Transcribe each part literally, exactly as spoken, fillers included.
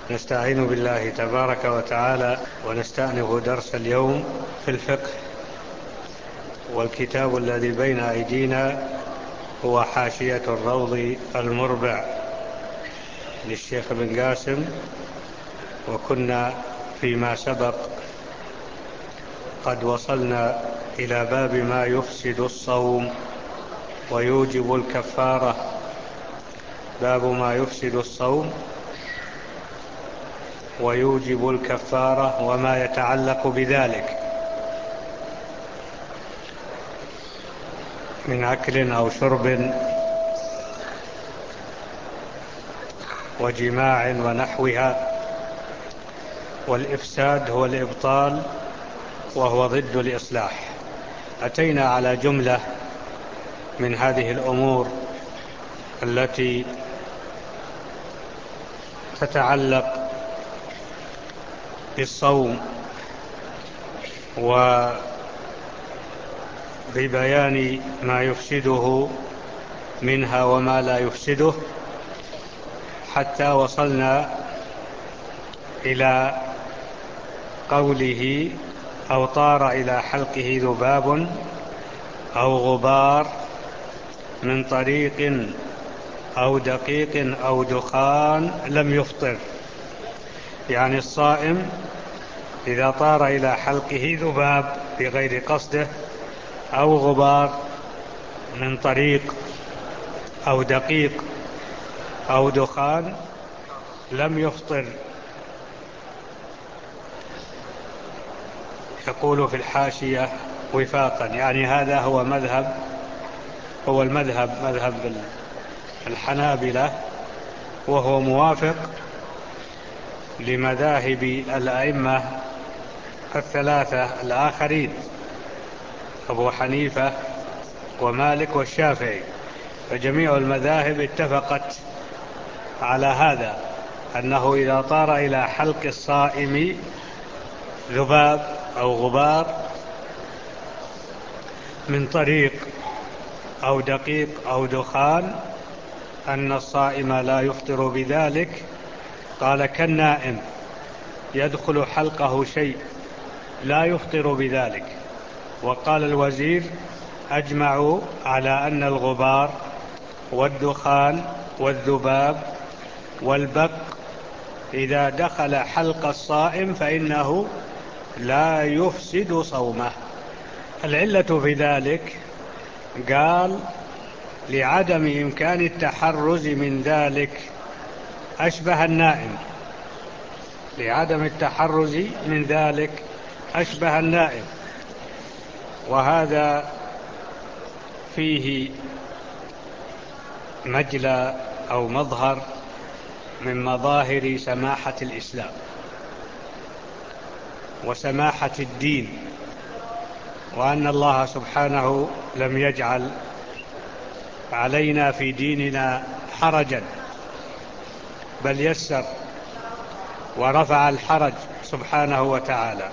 نستعين بالله تبارك وتعالى ونستأنف درس اليوم في الفقه، والكتاب الذي بين أيدينا هو حاشية الروض المربع للشيخ بن قاسم. وكنا فيما سبق قد وصلنا إلى باب ما يفسد الصوم ويوجب الكفارة. باب ما يفسد الصوم ويوجب الكفارة وما يتعلق بذلك من أكل أو شرب وجماع ونحوها. والإفساد هو الإبطال وهو ضد الإصلاح. أتينا على جملة من هذه الأمور التي تتعلق بالصوم وببيان ما يفسده منها وما لا يفسده، حتى وصلنا إلى قوله: أو طار إلى حلقه ذباب أو غبار من طريق أو دقيق أو دخان لم يفطر. يعني الصائم إذا طار إلى حلقه ذباب بغير قصده أو غبار من طريق أو دقيق أو دخان لم يفطر. يقول في الحاشية وفاقا، يعني هذا هو مذهب هو المذهب مذهب الحنابلة، وهو موافق لمذاهب الأئمة الثلاثة الآخرين: أبو حنيفة ومالك والشافعي. فجميع المذاهب اتفقت على هذا، أنه إذا طار إلى حلق الصائم ذباب أو غبار من طريق أو دقيق أو دخان أن الصائم لا يفطر بذلك. قال: كالنائم يدخل حلقه شيء لا يفطر بذلك. وقال الوزير: أجمعوا على أن الغبار والدخان والذباب والبق إذا دخل حلق الصائم فإنه لا يفسد صومه. العلة في ذلك، قال: لعدم إمكان التحرز من ذلك أشبه النائم. لعدم التحرز من ذلك أشبه النائم. وهذا فيه مجلى أو مظهر من مظاهر سماحة الإسلام وسماحة الدين، وأن الله سبحانه لم يجعل علينا في ديننا حرجا، بل يسر ورفع الحرج سبحانه وتعالى.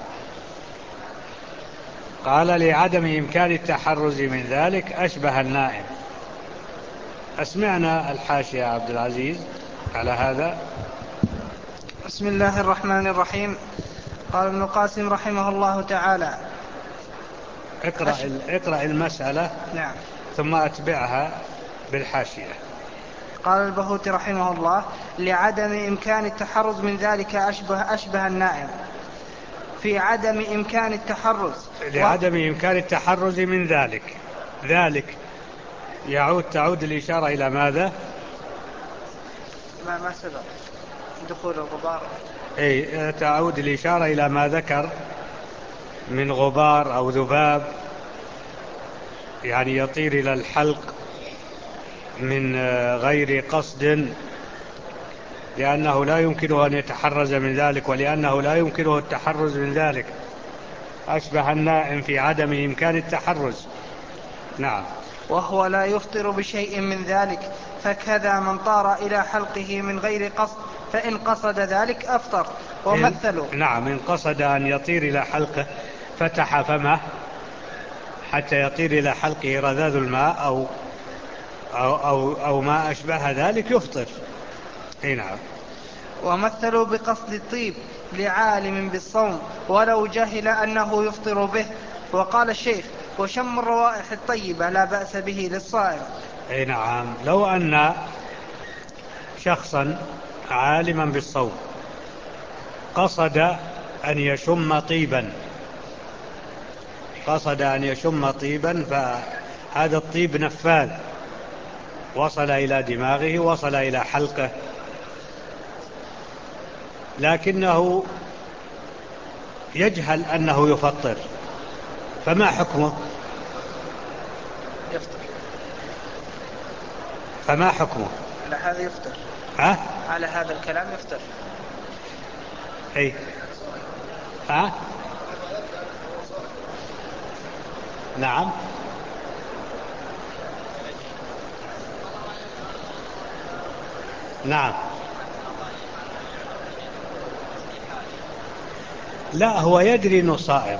قال: لعدم إمكان التحرز من ذلك أشبه النائم. أسمعنا الحاشية يا عبد العزيز على هذا. بسم الله الرحمن الرحيم. قال ابن القاسم رحمه الله تعالى: اقرأ, اقرأ المسألة. نعم. ثم أتبعها بالحاشية. قال البهوتي رحمه الله: لعدم إمكان التحرز من ذلك أشبه, أشبه النائم في عدم إمكان التحرز. لعدم و... إمكان التحرز من ذلك. ذلك يعود تعود الإشارة إلى ماذا؟ ما, ما سبق دخول الغبار. أي تعود الإشارة إلى ما ذكر من غبار أو ذباب، يعني يطير إلى الحلق من غير قصد، لأنه لا يمكنه أن يتحرز من ذلك، ولأنه لا يمكنه التحرز من ذلك أشبه النائم في عدم إمكان التحرز. نعم. وهو لا يفطر بشيء من ذلك، فكذا من طار إلى حلقه من غير قصد، فإن قصد ذلك أفطر. ومثلوا. نعم، إن قصد أن يطير إلى حلقه فتح فمه حتى يطير إلى حلقه رذاذ الماء أو, أو, أو, أو ما أشبه ذلك يفطر. نعم. ومثلوا بقصد الطيب لعالم بالصوم ولو جهل أنه يفطر به. وقال الشيخ: وشم الروائح الطيبة لا بأس به للصائم. أي نعم. لو أن شخصا عالما بالصوم قصد أن يشم طيبا قصد أن يشم طيبا فهذا الطيب نفاذ، وصل إلى دماغه، وصل إلى حلقه، لكنه يجهل أنه يفطر، فما حكمه؟ يفطر. فما حكمه؟ على هذا يفطر. ها؟ على هذا الكلام يفطر. أي. ها؟ نعم. نعم. لا، هو يدري أنه صائم.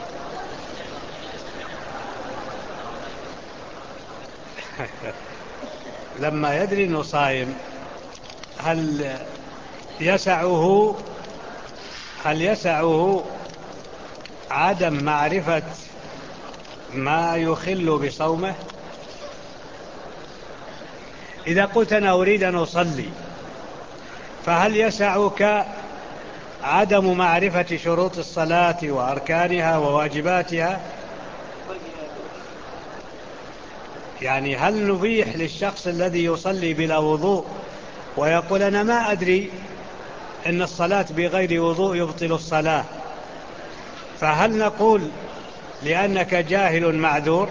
لما يدري أنه صائم هل يسعه هل يسعه عدم معرفة ما يخل بصومه؟ إذا قلت أنا أريد أن أصلي، فهل يسعك عدم معرفة شروط الصلاة وأركانها وواجباتها؟ يعني هل نبيح للشخص الذي يصلي بلا وضوء ويقول أنا ما أدري أن الصلاة بغير وضوء يبطل الصلاة، فهل نقول لأنك جاهل معذور؟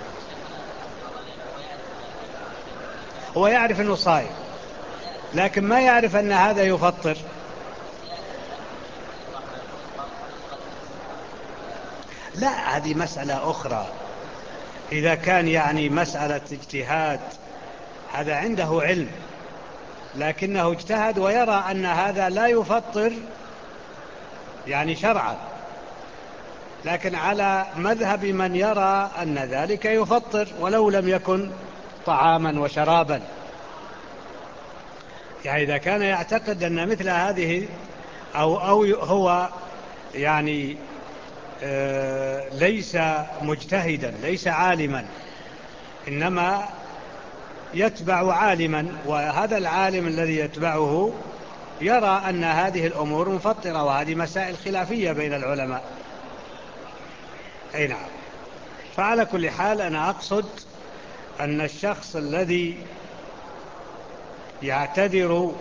هو يعرف أنه صائم لكن ما يعرف أن هذا يفطر. لا، هذه مسألة أخرى. إذا كان يعني مسألة اجتهاد هذا عنده علم، لكنه اجتهد ويرى أن هذا لا يفطر يعني شرعا، لكن على مذهب من يرى أن ذلك يفطر ولو لم يكن طعاما وشرابا. يعني إذا كان يعتقد أن مثل هذه أو, أو هو يعني آه ليس مجتهدا، ليس عالما، إنما يتبع عالما، وهذا العالم الذي يتبعه يرى أن هذه الأمور مفطرة، وهذه مسائل خلافية بين العلماء. أي نعم. فعلى كل حال أنا أقصد أن الشخص الذي يعتذر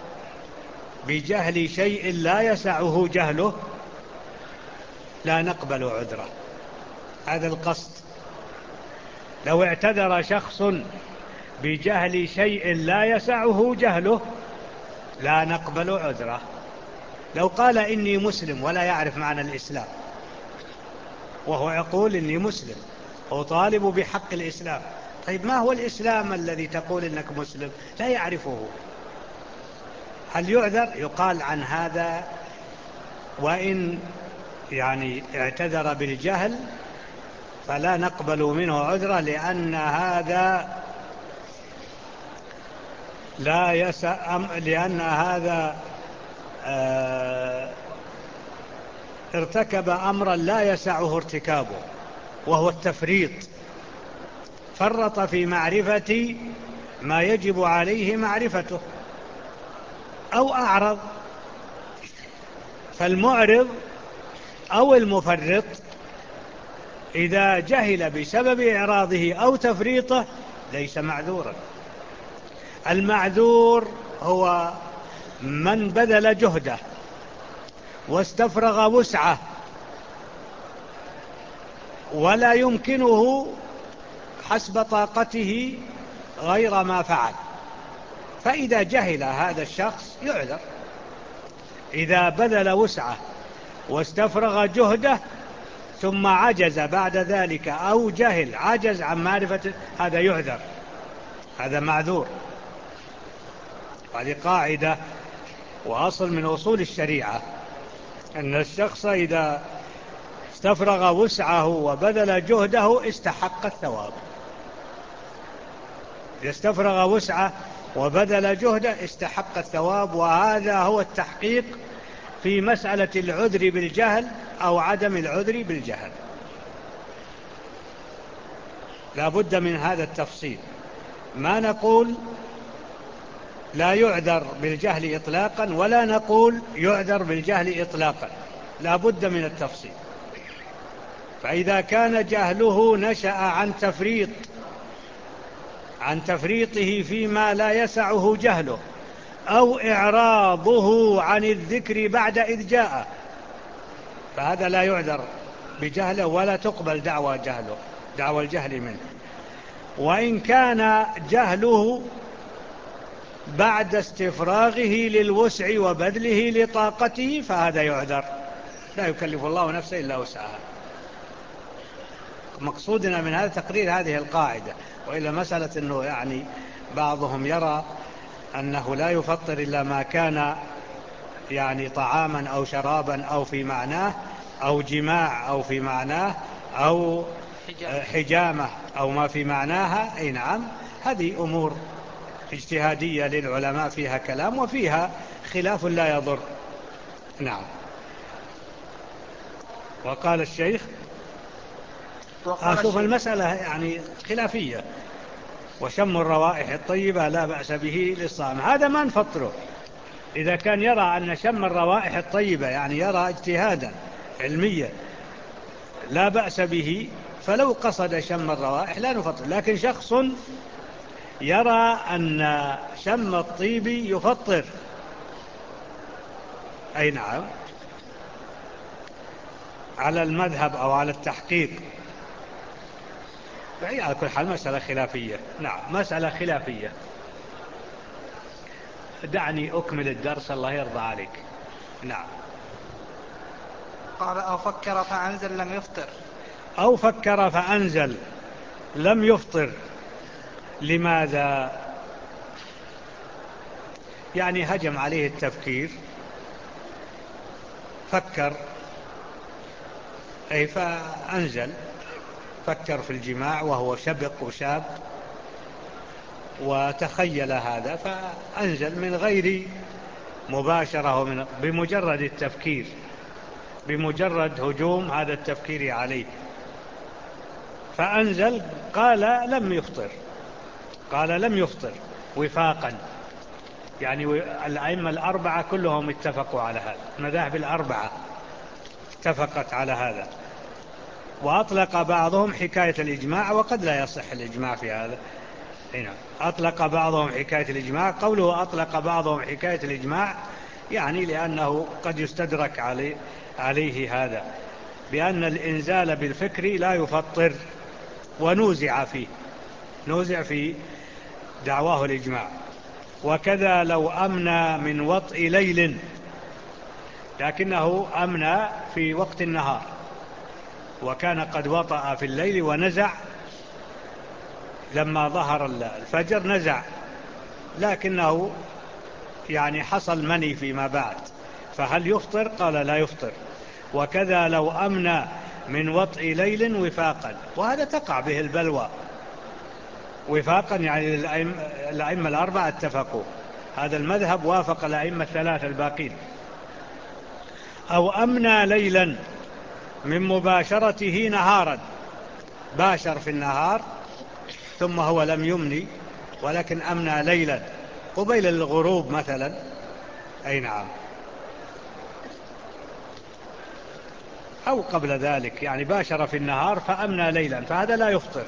بجهل شيء لا يسعه جهله لا نقبل عذره. هذا القصد. لو اعتذر شخص بجهل شيء لا يسعه جهله لا نقبل عذره. لو قال إني مسلم ولا يعرف معنى الإسلام، وهو يقول إني مسلم وطالب بحق الإسلام، طيب ما هو الإسلام الذي تقول إنك مسلم؟ لا يعرفه، هل يعذر؟ يقال عن هذا وإن يعني اعتذر بالجهل فلا نقبل منه عذره، لأن هذا لا يسأ لأن هذا آه ارتكب أمرا لا يسعه ارتكابه، وهو التفريط. فرط في معرفة ما يجب عليه معرفته أو أعرض. فالمعرض أو المفرط إذا جهل بسبب إعراضه أو تفريطه ليس معذورا. المعذور هو من بذل جهده واستفرغ وسعه ولا يمكنه حسب طاقته غير ما فعل، فإذا جهل هذا الشخص يعذر. إذا بذل وسعه واستفرغ جهده ثم عجز بعد ذلك أو جهل عجز عن معرفة، هذا يعذر، هذا معذور. هذه قاعدة وأصل من أصول الشريعة، أن الشخص إذا استفرغ وسعه وبذل جهده استحق الثواب. إذا استفرغ وسعه وبذل جهده استحق الثواب. وهذا هو التحقيق في مسألة العذر بالجهل أو عدم العذر بالجهل. لا بد من هذا التفصيل. ما نقول لا يعذر بالجهل إطلاقا ولا نقول يعذر بالجهل إطلاقا، لا بد من التفصيل. فإذا كان جهله نشأ عن تفريط عن تفريطه فيما لا يسعه جهله، أو إعراضه عن الذكر بعد إذ جاء، فهذا لا يعذر بجهله ولا تقبل دعوى جهله دعوى الجهل منه. وإن كان جهله بعد استفراغه للوسع وبذله لطاقته فهذا يعذر، لا يكلف الله نفسا إلا وسعها. مقصودنا من هذا تقرير هذه القاعدة. وإلا مسألة أنه يعني بعضهم يرى أنه لا يفطر إلا ما كان يعني طعاما أو شرابا أو في معناه، أو جماع أو في معناه، أو حجامة أو ما في معناها، أي نعم، هذه أمور اجتهادية للعلماء فيها كلام وفيها خلاف لا يضر. نعم. وقال الشيخ أشوف المسألة يعني خلافية. وشم الروائح الطيبة لا بأس به للصائم، هذا ما نفطره. إذا كان يرى أن شم الروائح الطيبة يعني يرى اجتهادا علميا لا بأس به، فلو قصد شم الروائح لا نفطر. لكن شخص يرى أن شم الطيب يفطر، أي نعم، على المذهب أو على التحقيق، على كل حال مسألة خلافية. نعم، مسألة خلافية. دعني أكمل الدرس الله يرضى عليك. نعم. قال أو فكر فأنزل لم يفطر. أو فكر فأنزل لم يفطر. لماذا؟ يعني هجم عليه التفكير، فكر أي فأنزل، فكر في الجماع وهو شبق وشاب وتخيل هذا فأنزل من غير مباشرة، ومن بمجرد التفكير، بمجرد هجوم هذا التفكير عليه فأنزل. قال لم يفطر، قال لم يفطر وفاقا. يعني الأئمة الأربعة كلهم اتفقوا على هذا، المذاهب الأربعة اتفقت على هذا. وأطلق بعضهم حكاية الإجماع، وقد لا يصح الإجماع في هذا. هنا أطلق بعضهم حكاية الإجماع. قوله أطلق بعضهم حكاية الإجماع يعني لأنه قد يستدرك عليه, عليه هذا بأن الإنزال بالفكر لا يفطر، ونوزع فيه، نوزع في دعواه الإجماع. وكذا لو أمنى من وطء ليل، لكنه أمنى في وقت النهار وكان قد وطأ في الليل ونزع لما ظهر الفجر، نزع، لكنه يعني حصل مني فيما بعد، فهل يفطر؟ قال لا يفطر. وكذا لو أمنى من وطء ليل وفاقا، وهذا تقع به البلوى وفاقا، يعني الأئمة الأربعة اتفقوا، هذا المذهب وافق الأئمة الثلاثة الباقين. أو أمنى ليلا من مباشرته نهارا، باشر في النهار ثم هو لم يمني ولكن أمنى ليلا قبيل الغروب مثلا، أي نعم، أو قبل ذلك، يعني باشر في النهار فأمنى ليلا، فهذا لا يفطر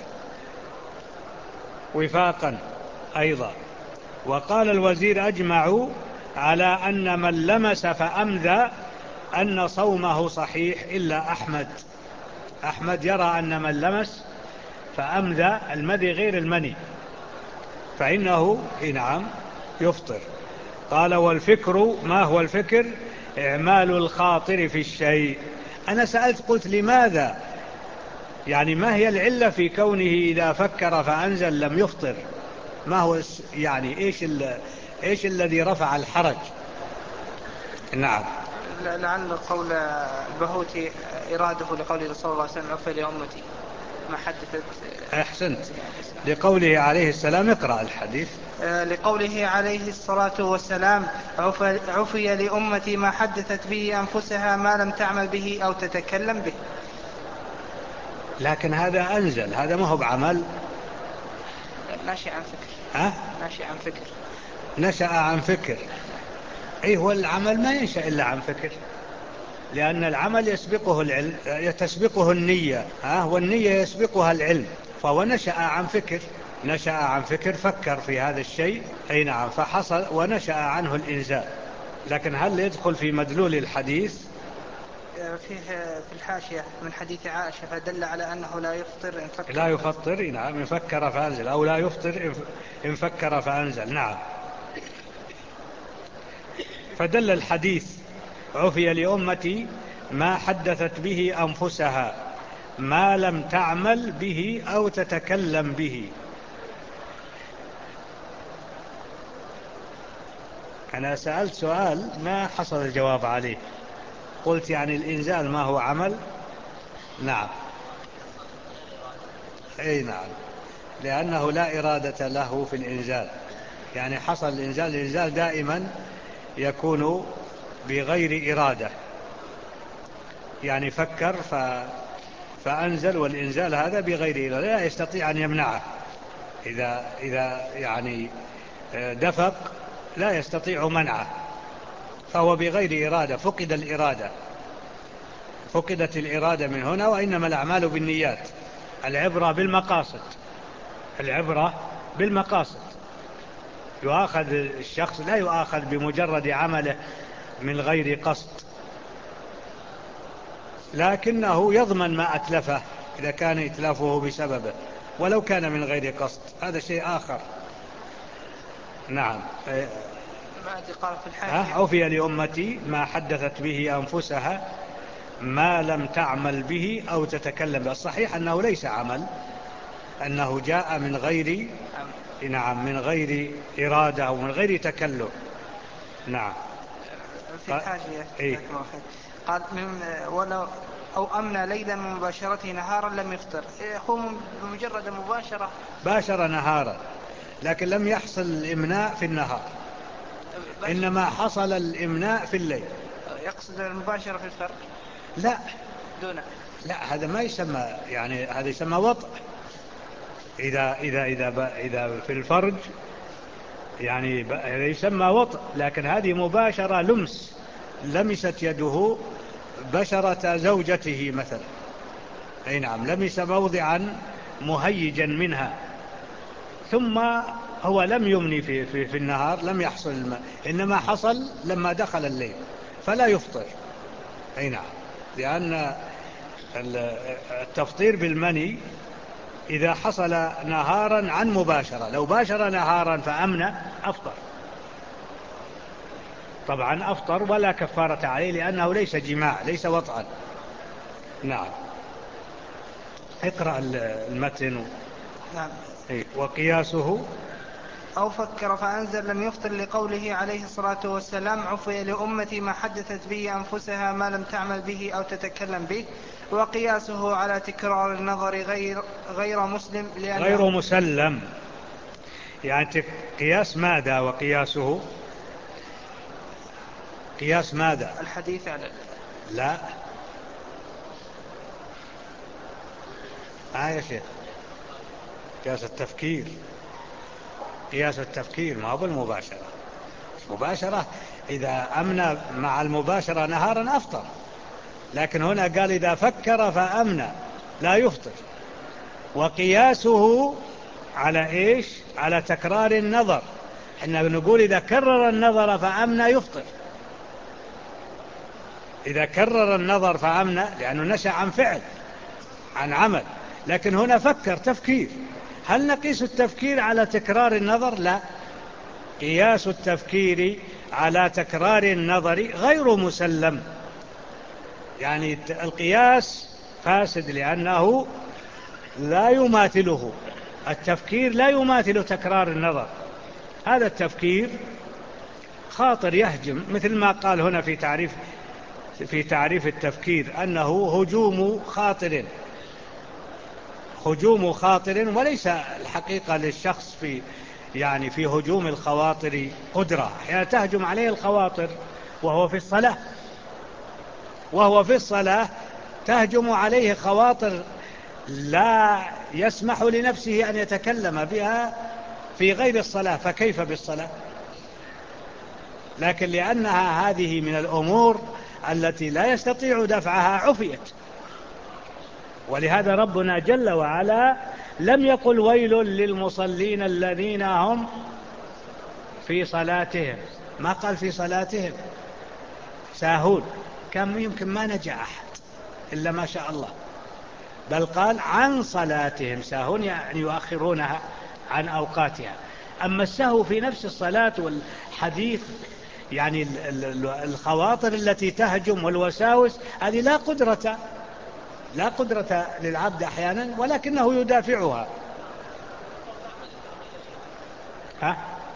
وفاقا أيضا. وقال الوزير أجمعوا على أن من لمس فأمذى أن صومه صحيح إلا أحمد. أحمد يرى أن من لمس فأمذى، المذي غير المني، فإنه نعم يفطر. قال والفكر، ما هو الفكر؟ إعمال الخاطر في الشيء. أنا سألت قلت لماذا، يعني ما هي العلة في كونه إذا فكر فأنزل لم يفطر؟ ما هو يعني إيش, إيش الذي رفع الحرج؟ نعم. لعل قول البهوتي إراده لقوله صلى الله عليه وسلم عفى لأمتي. ما حدثت. أحسنت. لقوله عليه السلام، اقرأ الحديث. لقوله عليه الصلاة والسلام: عفي لأمتي ما حدثت به أنفسها ما لم تعمل به أو تتكلم به. لكن هذا أنزل، هذا ما هو بعمل، ناشئ عن فكر. أه؟ ناشئ عن فكر. نشأ عن فكر. أي هو العمل ما ينشأ إلا عن فكر، لأن العمل يسبقه العلم، تسبقه النية، ها، والنية يسبقها العلم، فهو نشأ عن فكر. نشأ عن فكر، فكر في هذا الشيء، أي نعم، فحصل ونشأ عنه الإنزال. لكن هل يدخل في مدلول الحديث؟ فيه في الحاشية من حديث عائشة فدل على أنه لا يفطر إن فكر. لا يفطر، نعم، إن فكر فأنزل، أو لا يفطر إن فكر فأنزل، نعم. فدل الحديث: عفي لأمتي ما حدثت به أنفسها ما لم تعمل به أو تتكلم به. أنا سألت سؤال ما حصل الجواب عليه، قلت يعني الإنزال ما هو عمل؟ نعم، أي نعم، لأنه لا إرادة له في الإنزال. يعني حصل الإنزال، الإنزال دائما يكون بغير إرادة، يعني فكر ف... فأنزل، والإنزال هذا بغير إرادة، لا يستطيع أن يمنعه. إذا, إذا يعني دفق لا يستطيع منعه، فهو بغير إرادة، فقد الإرادة، فقدت الإرادة من هنا. وإنما الأعمال بالنيات، العبرة بالمقاصد، العبرة بالمقاصد. يؤاخذ الشخص، لا يؤاخذ بمجرد عمله من غير قصد، لكنه يضمن ما أتلفه إذا كان إتلافه بسببه، ولو كان من غير قصد، هذا شيء آخر. نعم. قال في الحاشية: عفي لأمتي ما حدثت به أنفسها ما لم تعمل به أو تتكلم به. الصحيح أنه ليس عمل، أنه جاء من غير، نعم، من غير إرادة أو من غير تكلم. نعم. في الحاشية إيه؟ قال: من ولو أو أمنى ليلا من مباشرته نهارا لم يفطر. هو بمجرد مباشرة باشر نهارا، لكن لم يحصل الإمناء في النهار، إنما حصل الإمناء في الليل. يقصد المباشرة في الفرج؟ لا دونه. لا، هذا ما يسمى، يعني هذا يسمى وطء. إذا, إذا, إذا, إذا في الفرج يعني هذا يسمى وطء، لكن هذه مباشرة لمس، لمست يده بشرة زوجته مثلا، أي نعم، لمس موضعا مهيجا منها، ثم هو لم يمني في, في, في النهار، لم يحصل الماء، إنما حصل لما دخل الليل، فلا يفطر. أي نعم، لأن التفطير بالمني إذا حصل نهارا عن مباشرة، لو باشر نهارا فأمنى أفطر، طبعا أفطر ولا كفارة عليه، لأنه ليس جماع، ليس وطئا. نعم. اقرأ المتن. نعم. وقياسه: أو فكر فأنزل لم يفطر، لقوله عليه الصلاة والسلام: عفي لأمتي ما حدثت به أنفسها ما لم تعمل به أو تتكلم به. وقياسه على تكرار النظر غير, غير مسلم، لأنه غير مسلم. يعني قياس ماذا؟ وقياسه قياس ماذا؟ الحديث على لا آه يا شيخ، قياس التفكير، قياس التفكير ما هو بالمباشرة. مباشرة إذا أمنى مع المباشرة نهارا أفطر، لكن هنا قال إذا فكر فأمنى لا يفطر. وقياسه على إيش؟ على تكرار النظر. إحنا نقول إذا كرر النظر فأمنى يفطر، إذا كرر النظر فأمنى، لأنه نشأ عن فعل، عن عمل، لكن هنا فكر تفكير. هل نقيس التفكير على تكرار النظر؟ لا، قياس التفكير على تكرار النظر غير مسلم، يعني القياس فاسد، لأنه لا يماثله، التفكير لا يماثل تكرار النظر. هذا التفكير خاطر يهجم، مثل ما قال هنا في تعريف في تعريف التفكير أنه هجوم خاطر، هجوم خاطر، وليس الحقيقة للشخص في يعني في هجوم الخواطر قدرة، أحيانا تهجم عليه الخواطر وهو في الصلاة، وهو في الصلاة تهجم عليه خواطر لا يسمح لنفسه أن يتكلم بها في غير الصلاة، فكيف بالصلاة؟ لكن لأنها هذه من الأمور التي لا يستطيع دفعها عفيت. ولهذا ربنا جل وعلا لم يقل ويل للمصلين الذين هم في صلاتهم، ما قال في صلاتهم ساهون، كان يمكن ما نجا أحد إلا ما شاء الله، بل قال عن صلاتهم ساهون، يعني يؤخرونها عن أوقاتها. أما السهو في نفس الصلاة والحديث، يعني الخواطر التي تهجم والوساوس، هذه لا قدرة لا قدرة للعبد أحيانا، ولكنه يدافعها. ها؟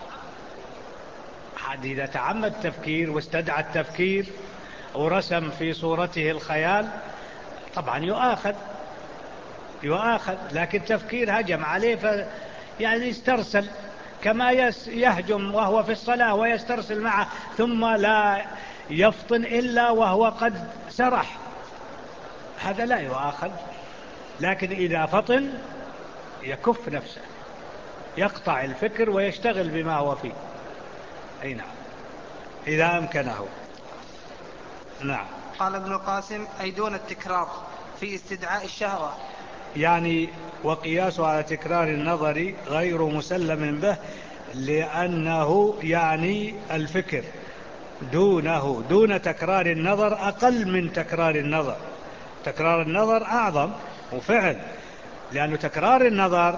حد إذا تعمد تفكير واستدعى التفكير ورسم في صورته الخيال طبعا يؤاخذ يؤاخذ لكن تفكير هجم عليه ف يعني يسترسل، كما يهجم وهو في الصلاة ويسترسل معه، ثم لا يفطن إلا وهو قد سرح، هذا لا يؤاخذ. لكن إذا فطن يكف نفسه، يقطع الفكر ويشتغل بما هو فيه. أي نعم، إذا أمكنه. نعم. قال ابن القاسم: أي دون التكرار في استدعاء الشهوة. يعني وقياس على تكرار النظر غير مسلم به، لأنه يعني الفكر دونه دون تكرار النظر أقل من تكرار النظر. تكرار النظر أعظم وفعل، لأن تكرار النظر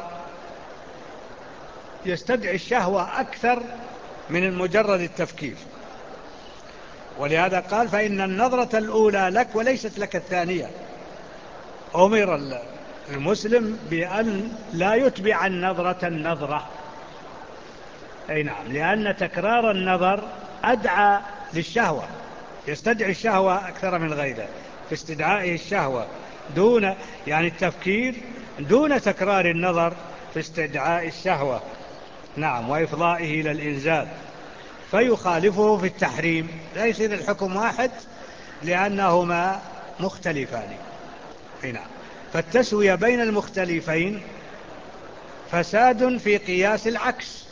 يستدعي الشهوة أكثر من المجرد التفكير. ولهذا قال: فإن النظرة الأولى لك وليست لك الثانية. أمر المسلم بأن لا يتبع النظرة النظرة. أي نعم، لأن تكرار النظر أدعى للشهوة، يستدعي الشهوة أكثر من غيره، في استدعائه الشهوة دون يعني التفكير، دون تكرار النظر في استدعاء الشهوة. نعم، وإفضائه إلى الإنزال، فيخالفه في التحريم، لا يصير الحكم واحد لأنهما مختلفان. نعم، فالتسوية بين المختلفين فساد في قياس العكس.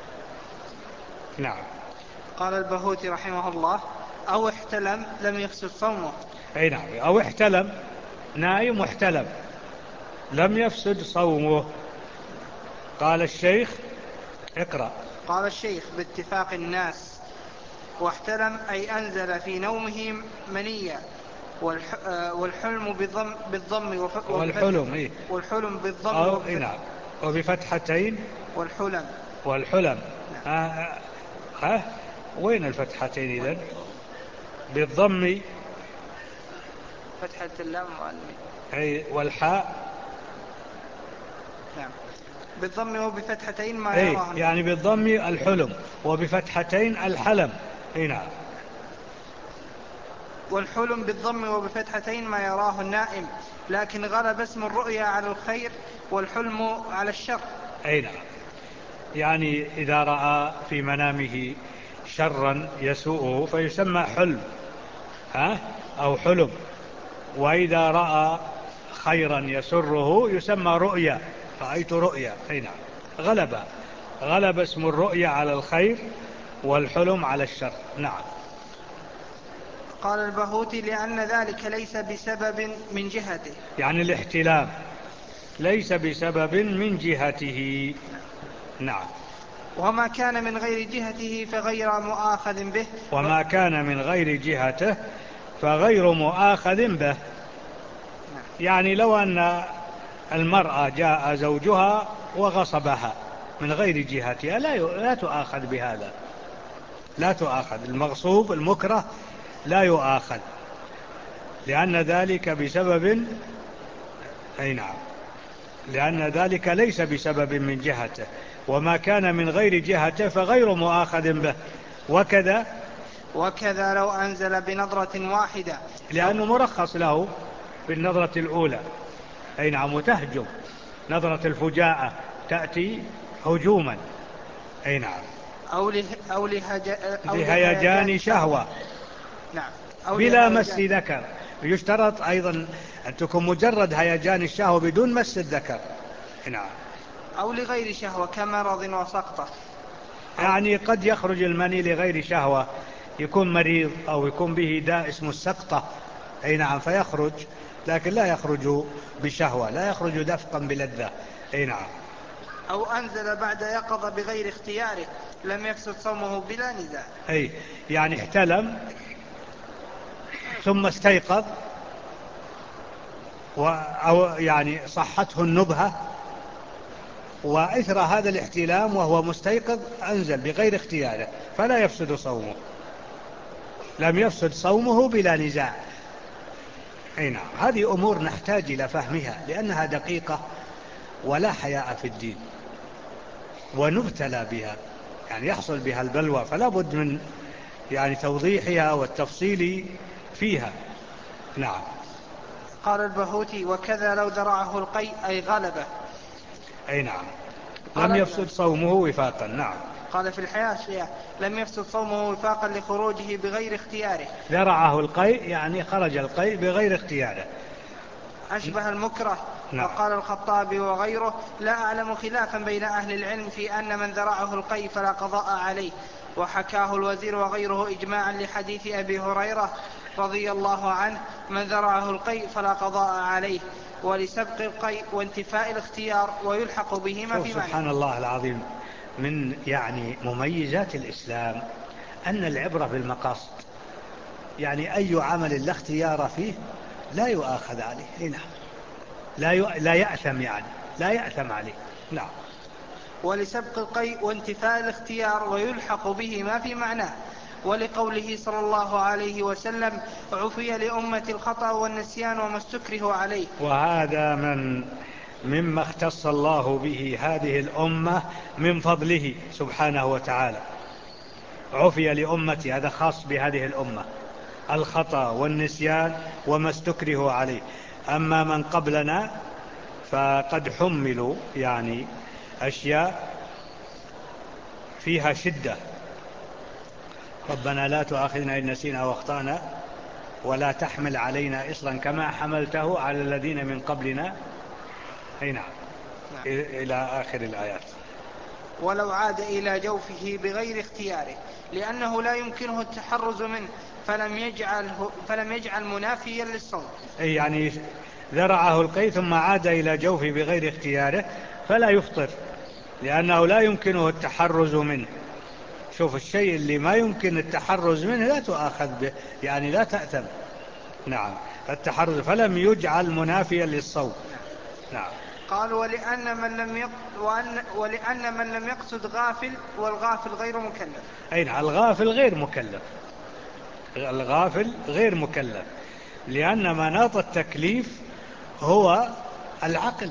نعم. قال البهوتي رحمه الله: أو احتلم لم يفسد صومه. أي نعم، أو احتلم، نائم واحتلم لم يفسد صومه. قال الشيخ: اقرأ. قال الشيخ: باتفاق الناس. واحتلم أي أنزل في نومه منيا. والح... والحلم بالضم, بالضم وف... والحلم إيه؟ والحلم بالضم أو وبفتح... نعم، وبفتحتين. والحلم. والحلم. نعم. ها, ها وين الفتحتين إذن؟ بالضم، فتحة اللام والميم. أي والحاء. نعم، بالضم وبفتحتين ما أي يراه. يعني بالضم الحلم وبفتحتين الحلم. أي نعم. والحلم بالضم وبفتحتين ما يراه النائم، لكن غلب اسم الرؤيا على الخير والحلم على الشر. أي نعم، يعني إذا رأى في منامه شرا يسوءه فيسمى حلم، ها أو حلم، وإذا رأى خيرا يسره يسمى رؤيا، رأيت رؤيا. أي نعم، غلب غلب اسم الرؤيا على الخير والحلم على الشر. نعم. قال البهوتي: لأن ذلك ليس بسبب من جهته. يعني الاحتلام ليس بسبب من جهته. نعم. وما كان من غير جهته فغير مؤاخذ به. وما كان من غير جهته فغير مؤاخذ به. يعني لو أن المرأة جاء زوجها وغصبها من غير جهتها لا لا تؤاخذ بهذا، لا تؤاخذ. المغصوب المكره لا يؤاخذ، لأن ذلك بسبب. أي نعم، لأن ذلك ليس بسبب من جهته. وما كان من غير جهته فغير مؤاخذ به. وكذا وكذا لو أنزل بنظرة واحدة، لأنه مرخص له بالنظرة الأولى. أي نعم، وتهجم نظرة الفجاءة تأتي هجوما. أي نعم. أو له أو لهج... أو لهيجان شهوة. نعم. أو بلا مس لهيجان. ذكر. يشترط أيضا أن تكون مجرد هيجان الشهوة بدون مس الذكر. نعم. أو لغير شهوة كمرض وسقطة. يعني قد يخرج المني لغير شهوة، يكون مريض أو يكون به داء اسمه السقطة. أي نعم، فيخرج، لكن لا يخرج بشهوة، لا يخرج دفقا بلذة. أي نعم. أو أنزل بعد يقظة بغير اختياره لم يفسد صومه بلا نزاع. أي يعني احتلم ثم استيقظ و أو يعني صحته النبهة، وإثر هذا الاحتلام وهو مستيقظ أنزل بغير اختياره، فلا يفسد صومه، لم يفسد صومه بلا نزاع. أي نعم. هذه أمور نحتاج إلى فهمها لأنها دقيقة ولا حياء في الدين، ونبتلى بها، يعني يحصل بها البلوى، فلا بد من يعني توضيحها والتفصيل فيها. نعم. قال البهوتي: وكذا لو ذرعه القيء أي غلبه. أي نعم. لم قال يفسد صومه وفاقا. نعم. قال في الحاشية: لم يفسد صومه وفاقا لخروجه بغير اختياره. ذرعه القيء يعني خرج القيء بغير اختياره. أشبه المكره. نعم. وقال الخطابي وغيره: لا أعلم خلافا بين أهل العلم في أن من ذرعه القيء فلا قضاء عليه. وحكاه الوزير وغيره إجماعا لحديث أبي هريرة رضي الله عنه: من ذرعه القيء فلا قضاء عليه، ولسبق القيء وانتفاء الاختيار ويلحق بهما في معنى. سبحان الله العظيم، من يعني مميزات الإسلام أن العبرة بالمقاصد، يعني أي عمل لا اختيار فيه لا يؤاخذ عليه. نعم. لا ي... لا يأثم، يعني لا يأثم عليه. نعم. ولسبق القيء وانتفاء الاختيار ويلحق به ما في معناه. ولقوله صلى الله عليه وسلم: عفي لأمة الخطأ والنسيان وما استكره عليه. وهذا من مما اختص الله به هذه الأمة من فضله سبحانه وتعالى. عفي لأمتي، هذا خاص بهذه الأمة، الخطأ والنسيان وما استكره عليه. أما من قبلنا فقد حملوا يعني أشياء فيها شدة. ربنا لا تؤاخذنا إن نسينا واخطأنا ولا تحمل علينا إصرا كما حملته على الذين من قبلنا. أي نعم. نعم. إلى آخر الآيات. ولو عاد إلى جوفه بغير اختياره لأنه لا يمكنه التحرز منه فلم يجعله فلم يجعل منافيا للصوم. أي يعني ذرعه القيء ثم عاد إلى جوفه بغير اختياره فلا يفطر، لأنه لا يمكنه التحرز منه. شوف، الشيء اللي ما يمكن التحرز منه لا تؤاخذ به، يعني لا تأثم. نعم. التحرز فلم يجعل منافيا للصوم. نعم. قال: ولأن من لم يق... وأن... ولأن من لم يقصد غافل، والغافل غير مكلف. أي نعم. الغافل غير مكلف. الغافل غير مكلف، لأن مناط التكليف هو العقل،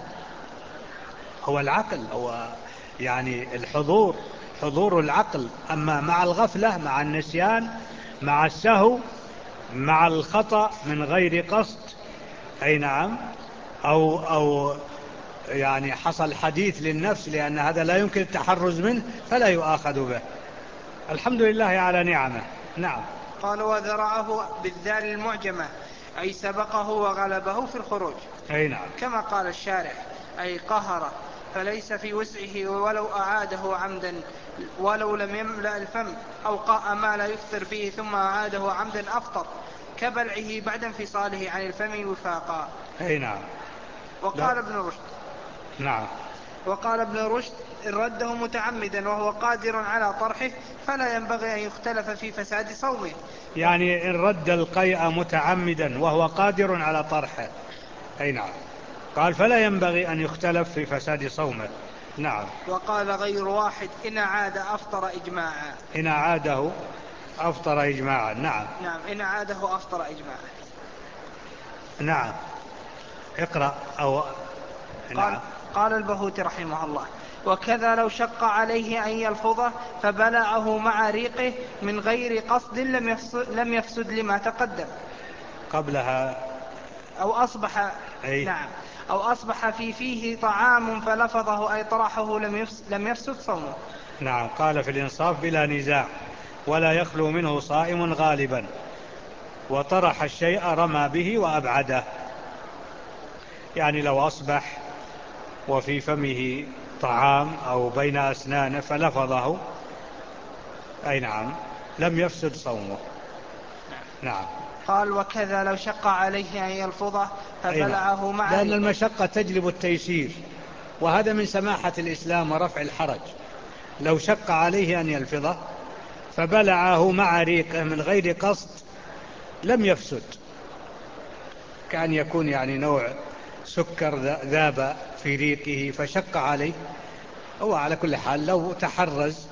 هو العقل، هو يعني الحضور، حضور العقل. أما مع الغفلة، مع النسيان، مع السهو، مع الخطأ من غير قصد، أي نعم، أو, أو يعني حصل حديث للنفس لأن هذا لا يمكن التحرز منه فلا يؤاخذ به. الحمد لله على نعمه. نعم. قال: وذرعه بالذال المعجمة أي سبقه وغلبه في الخروج. أي نعم. كما قال الشارح: أي قهره، فليس في وسعه ولو أعاده عمدا، ولو لم يملأ الفم أو قاء ما لا يفطر به ثم أعاده عمدا أفطر، كبلعه بعد انفصاله عن الفم وفاقا. أي نعم. وقال ابن رشد نعم. وقال ابن رشد: إن رده متعمدا وهو قادر على طرحه فلا ينبغي أن يختلف في فساد صومه. يعني إن رد القيء متعمدا وهو قادر على طرحه. أي نعم. قال فلا ينبغي أن يختلف في فساد صومه. نعم. وقال غير واحد: إن عاد أفطر إجماعا. إن عاده أفطر إجماعا. نعم. نعم، إن عاده أفطر إجماعا. نعم. اقرأ. أو قال, نعم. قال البهوتي رحمه الله: وكذا لو شق عليه أن يلفظه فبلعه مع ريقه من غير قصد لم يفسد, لم يفسد لما تقدم. قبلها. أو أصبح أي. نعم أو أصبح في فيه طعام فلفظه أي طرحه لم يفسد صومه. نعم، قال في الإنصاف بلا نزاع ولا يخلو منه صائم غالبا، وطرح الشيء رمى به وأبعده. يعني لو أصبح وفي فمه طعام أو بين أسنانه فلفظه، أي نعم، لم يفسد صومه. نعم. قال وكذا لو شق عليه أن يلفظه فبلعه مع لأن ريقه. المشقة تجلب التيسير، وهذا من سماحة الإسلام ورفع الحرج. لو شق عليه أن يلفظه فبلعه مع ريقه من غير قصد لم يفسد. كان يكون يعني نوع سكر ذاب في ريقه فشق عليه، هو على كل حال لو تحرز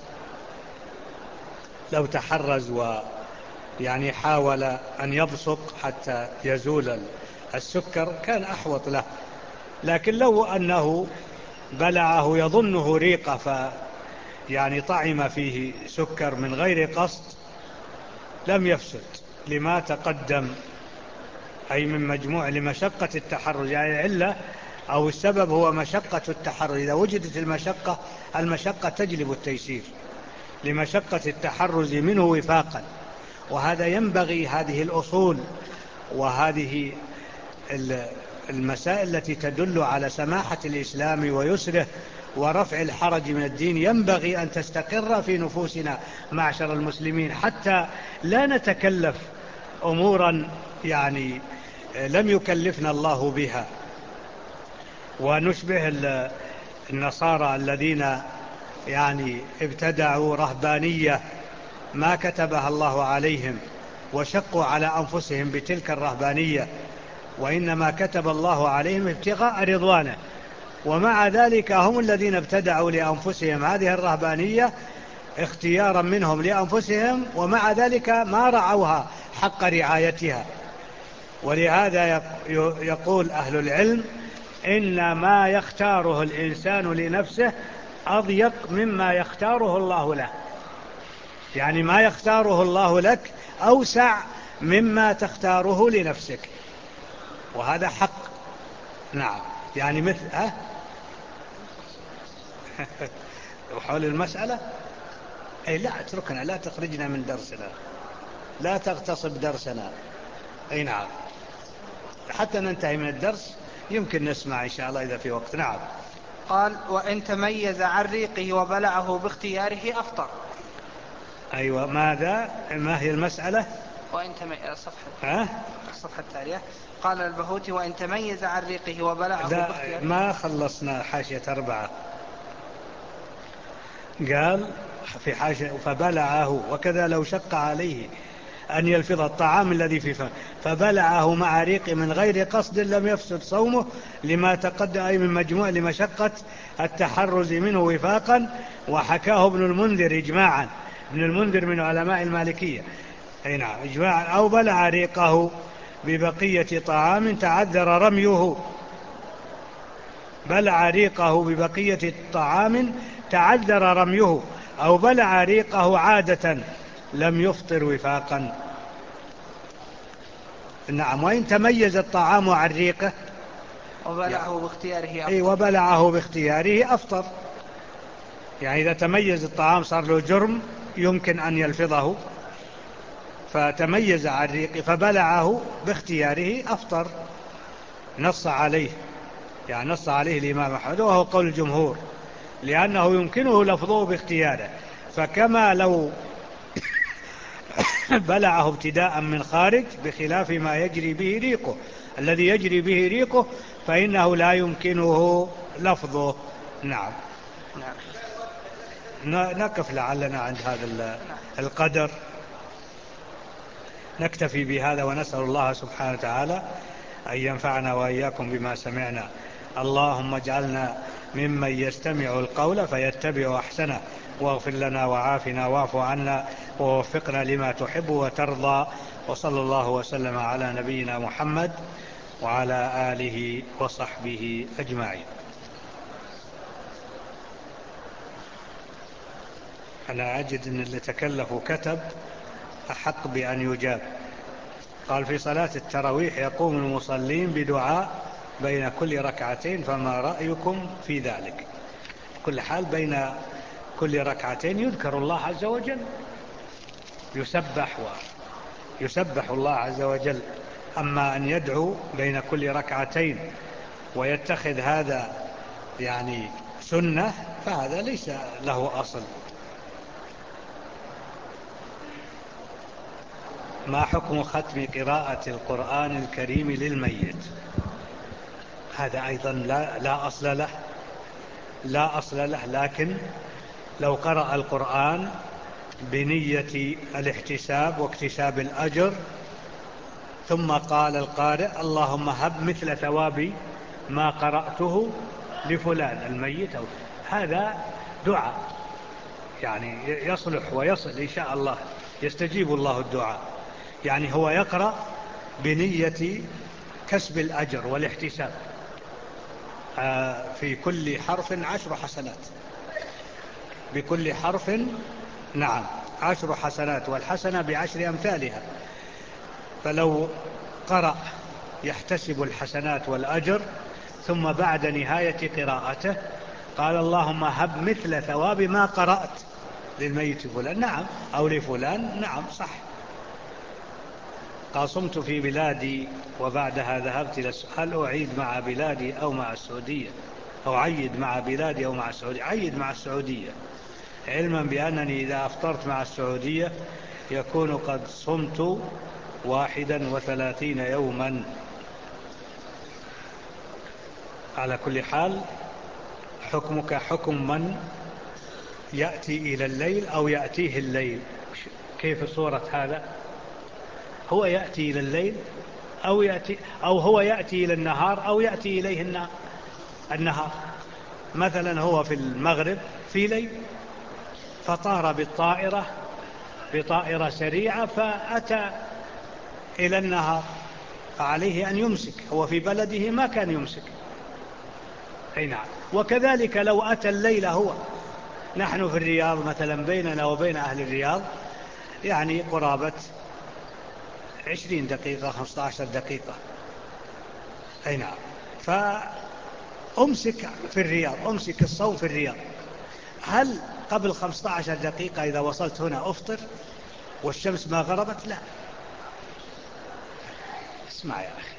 لو تحرز ويعني حاول أن يبصق حتى يزول السكر كان أحوط له. لكن لو أنه بلعه يظنه ريقه ف يعني طعم فيه سكر من غير قصد لم يفسد لما تقدم، أي من مجموع لمشقة التحرز. يعني العلة أو السبب هو مشقة التحرز. إذا وجدت المشقة المشقة تجلب التيسير لمشقة التحرز منه وفاقا. وهذا ينبغي، هذه الأصول وهذه المسائل التي تدل على سماحة الإسلام ويسره ورفع الحرج من الدين ينبغي أن تستقر في نفوسنا معشر المسلمين، حتى لا نتكلف أمورا يعني لم يكلفنا الله بها، ونشبه النصارى الذين يعني ابتدعوا رهبانية ما كتبها الله عليهم وشقوا على أنفسهم بتلك الرهبانية، وإنما كتب الله عليهم ابتغاء رضوانه، ومع ذلك هم الذين ابتدعوا لأنفسهم هذه الرهبانية اختيارا منهم لأنفسهم، ومع ذلك ما رعوها حق رعايتها. ولهذا يقول أهل العلم إن ما يختاره الإنسان لنفسه أضيق مما يختاره الله له. يعني ما يختاره الله لك أوسع مما تختاره لنفسك، وهذا حق. نعم. يعني مثل ها وحول المسألة أي لا اتركنا، لا تخرجنا من درسنا، لا تغتصب درسنا. أي نعم، حتى ننتهي من الدرس يمكن نسمع إن شاء الله إذا في وقت. نعم. قال وإن تميز عن ريقه وبلعه باختياره أفطر. أيوة، ماذا ما هي المسألة؟ وإن تميز صفحة ها؟ الصفحة التالية. قال البهوتي وإن تميز عن ريقه وبلعه باختياره. ما خلصنا حاشية أربعة. قال في حاشية فبلعه وكذا لو شق عليه أن يلفظ الطعام الذي في فمه فبلعه مع ريق من غير قصد لم يفسد صومه لما تقدم، أي من مجموع لمشقة التحرز منه وفاقا. وحكاه ابن المنذر إجماعا، ابن المنذر من علماء المالكية، أي نعم، إجماعا. أو بلع ريقه ببقية طعام تعذر رميه بلع ريقه ببقية طعام تعذر رميه، أو بلع ريقه عادة لم يفطر وفاقا. نعم. وإن تميز الطعام عن ريقه وبلعه باختياره أفطر. أي وبلعه باختياره أفطر. يعني إذا تميز الطعام صار له جرم يمكن أن يلفظه، فتميز عن ريقه فبلعه باختياره أفطر. نص عليه، يعني نص عليه الإمام أحمد وهو قول الجمهور، لأنه يمكنه لفظه باختياره. فكما لو بلعه ابتداء من خارج بخلاف ما يجري به ريقه، الذي يجري به ريقه فإنه لا يمكنه لفظه. نعم. نقف لعلنا عند هذا القدر، نكتفي بهذا ونسأل الله سبحانه وتعالى أن ينفعنا وإياكم بما سمعنا. اللهم اجعلنا ممن يستمع القول فيتبع أحسنه، واغفر لنا وعافنا واعف عنا ووفقنا لما تحب وترضى. وصلى الله وسلم على نبينا محمد وعلى آله وصحبه أجمعين. أنا أجد أن اللي تكلفوا كتب أحق بأن يجاب. قال في صلاة التراويح يقوم المصلين بدعاء بين كل ركعتين فما رأيكم في ذلك؟ كل حال بين كل ركعتين يذكر الله عز وجل، يسبح ويسبح الله عز وجل. أما أن يدعو بين كل ركعتين ويتخذ هذا يعني سنة فهذا ليس له أصل. ما حكم ختم قراءة القرآن الكريم للميت؟ هذا أيضا لا, لا أصل له لا أصل له لكن لو قرأ القرآن بنية الاحتساب واكتساب الأجر ثم قال القارئ اللهم هب مثل ثواب ما قرأته لفلان الميت، هذا دعاء يعني يصلح ويصل إن شاء الله، يستجيب الله الدعاء. يعني هو يقرأ بنية كسب الأجر والاحتساب، في كل حرف عشر حسنات، بكل حرف نعم عشر حسنات، والحسنة بعشر أمثالها. فلو قرأ يحتسب الحسنات والأجر ثم بعد نهاية قراءته قال اللهم هب مثل ثواب ما قرأت للميت فلان، نعم، أو لفلان، نعم صح. قال صمت في بلادي وبعدها ذهبت إلى السعودية، هل أعيد مع بلادي أو مع السعودية؟ أو عيد مع بلادي أو مع السعودية؟ عيد مع السعودية، علما بأنني إذا أفطرت مع السعودية يكون قد صمت واحدا وثلاثين يوما. على كل حال حكمك حكم من يأتي إلى الليل أو يأتيه الليل. كيف صورة هذا؟ هو يأتي إلى الليل أو, يأتي أو هو يأتي إلى النهار أو يأتي إليه النهار. مثلا هو في المغرب في ليل فطار بالطائرة بطائرة سريعة فأتى إلى النهار، فعليه أن يمسك، هو في بلده ما كان يمسك. أي نعم. وكذلك لو أتى الليل، هو نحن في الرياض مثلا بيننا وبين أهل الرياض يعني قرابة عشرين دقيقة خمسة عشر دقيقة. أي نعم. فأمسك في الرياض، أمسك الصوم في الرياض، هل قبل خمسة عشر دقيقة إذا وصلت هنا أفطر والشمس ما غربت؟ لا. اسمع يا أخي،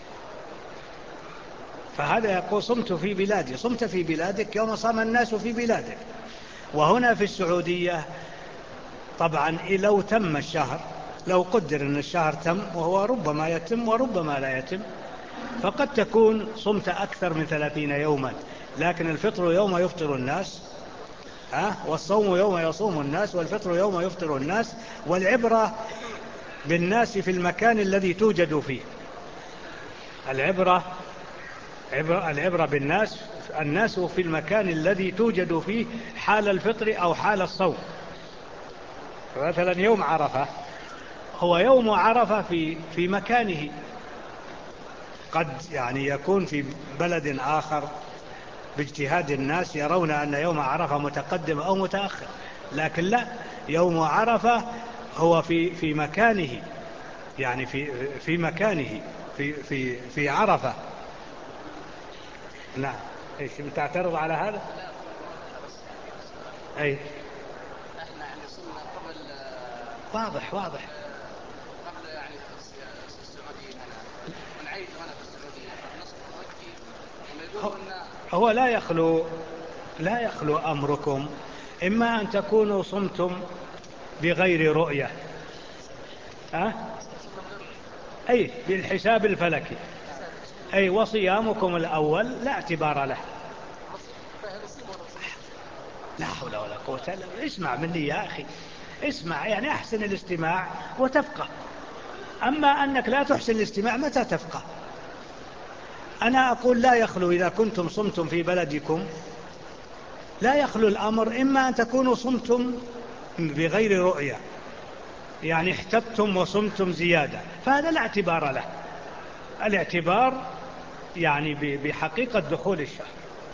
فهذا يقول صمت في بلادي. صمت في بلادك يوم صام الناس في بلادك. وهنا في السعودية طبعا لو تم الشهر، لو قدر أن الشهر تم، وهو ربما يتم وربما لا يتم، فقد تكون صمت أكثر من ثلاثين يوما. لكن الفطر يوم يفطر الناس، ها، والصوم يوم يصوم الناس، والفطر يوم يفطر الناس. والعبرة بالناس في المكان الذي توجد فيه. العبرة عبرة العبرة بالناس، الناس في المكان الذي توجد فيه حال الفطر أو حال الصوم. مثلا يوم عرفة هو يوم عرفة في في مكانه، قد يعني يكون في بلد آخر باجتهاد الناس يرون أن يوم عرفة متقدم أو متأخر، لكن لا، يوم عرفة هو في في مكانه، يعني في في مكانه في في في عرفة. نعم. ايش بتعترض على هذا؟ اي احنا يعني صرنا قبل واضح واضح قبل يعني السعوديين هنا ونعيد هنا في السعوديه نصبر كثير لما هو, يقولوا لنا هو لا يخلو لا يخلو أمركم إما أن تكونوا صمتم بغير رؤية، أه؟ أي بالحساب الفلكي، أي وصيامكم الأول لا اعتبار له. لا حول ولا قوة إلا بالله. اسمع مني يا أخي، اسمع، يعني أحسن الاستماع وتفقه. أما أنك لا تحسن الاستماع متى تفقه؟ أنا أقول لا يخلو، إذا كنتم صمتم في بلدكم لا يخلو الأمر إما أن تكونوا صمتم بغير رؤية، يعني احتبتم وصمتم زيادة، فهذا لا اعتبار له. الاعتبار يعني بحقيقة دخول الشهر.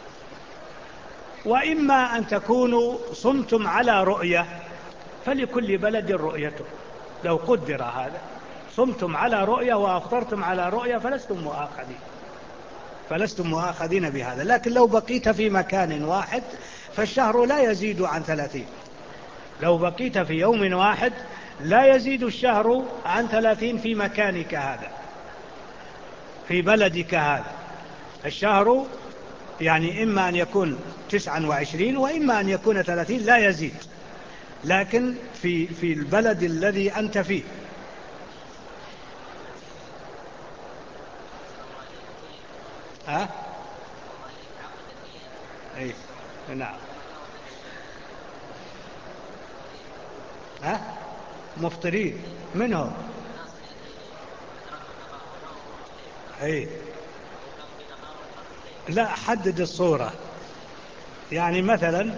وإما أن تكونوا صمتم على رؤية، فلكل بلد رؤيته. لو قدر هذا، صمتم على رؤية وأفطرتم على رؤية فلستم مؤاخذين. فلستم مؤاخذين بهذا. لكن لو بقيت في مكان واحد فالشهر لا يزيد عن ثلاثين. لو بقيت في يوم واحد لا يزيد الشهر عن ثلاثين في مكانك هذا، في بلدك هذا. الشهر يعني إما أن يكون تسعة وعشرين وإما أن يكون ثلاثين، لا يزيد، لكن في, في البلد الذي أنت فيه. ها؟ أي نعم. ها؟ مفطرين منهم. أي لا، حدد الصورة. يعني مثلا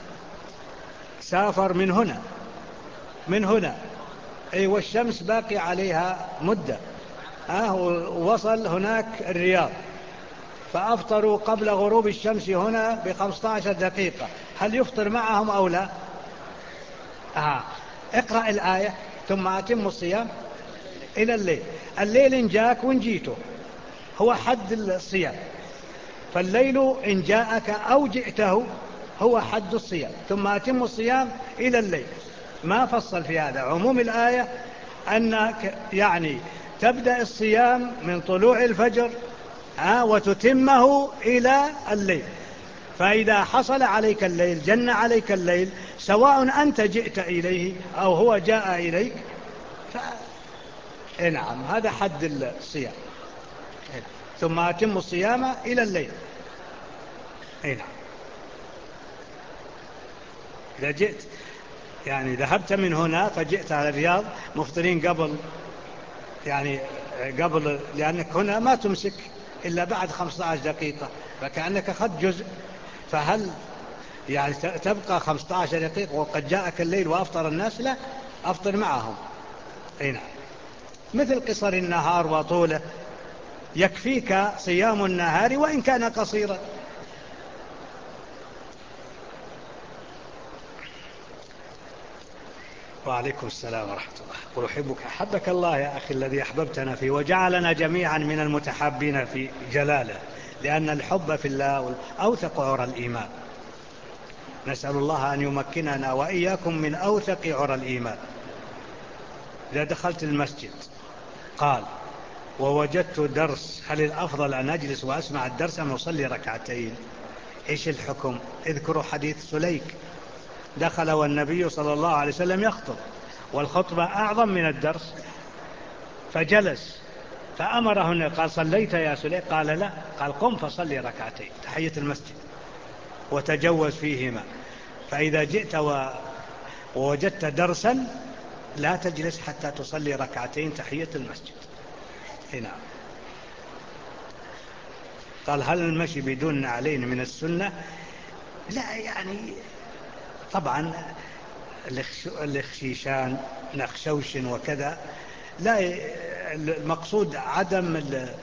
سافر من هنا من هنا أي والشمس باقي عليها مدة، ها، ووصل هناك الرياض فأفطروا قبل غروب الشمس هنا بخمسة عشر دقيقة، هل يفطر معهم أو لا؟ آه. اقرأ الآية ثم أتم الصيام إلى الليل. الليل إن جاءك وإن جيته هو حد الصيام، فالليل إن جاءك أو جئته هو حد الصيام، ثم أتم الصيام إلى الليل. ما فصل في هذا. عموم الآية أنك يعني تبدأ الصيام من طلوع الفجر ها وتتمه إلى الليل. فإذا حصل عليك الليل، جن عليك الليل، سواء أنت جئت إليه أو هو جاء إليك، ف... نعم هذا حد الصيام. ثم أتم الصيام إلى الليل. نعم. إذا جئت يعني ذهبت من هنا فجئت على الرياض مفطرين قبل، يعني قبل، لأنك هنا ما تمسك إلا بعد خمسة عشر دقيقة، فكأنك أخذت جزء. فهل يعني تبقى خمسة عشر دقيقة وقد جاءك الليل وأفطر الناس؟ لا، أفطر معهم. أي نعم. مثل قصر النهار وطوله، يكفيك صيام النهار وإن كان قصيرا. وعليكم السلام ورحمة الله. قل أحبك أحبك الله يا أخي الذي أحببتنا فيه وجعلنا جميعا من المتحابين في جلاله، لأن الحب في الله أوثق عرى الإيمان. نسأل الله أن يمكننا وإياكم من أوثق عرى الإيمان. إذا دخلت المسجد قال ووجدت درس، هل الأفضل أن أجلس وأسمع الدرس أم أصلي ركعتين؟ إيش الحكم؟ اذكروا حديث سليك، دخل والنبي صلى الله عليه وسلم يخطب والخطبة أعظم من الدرس، فجلس فأمره قال صليت يا سليك؟ قال لا. قال قم فصلي ركعتين تحية المسجد وتجوز فيهما. فإذا جئت ووجدت درسا لا تجلس حتى تصلي ركعتين تحية المسجد. هنا قال هل المشي بدون نعلين من السنة؟ لا، يعني طبعا الخشيشان نخشوش وكذا، لا، المقصود عدم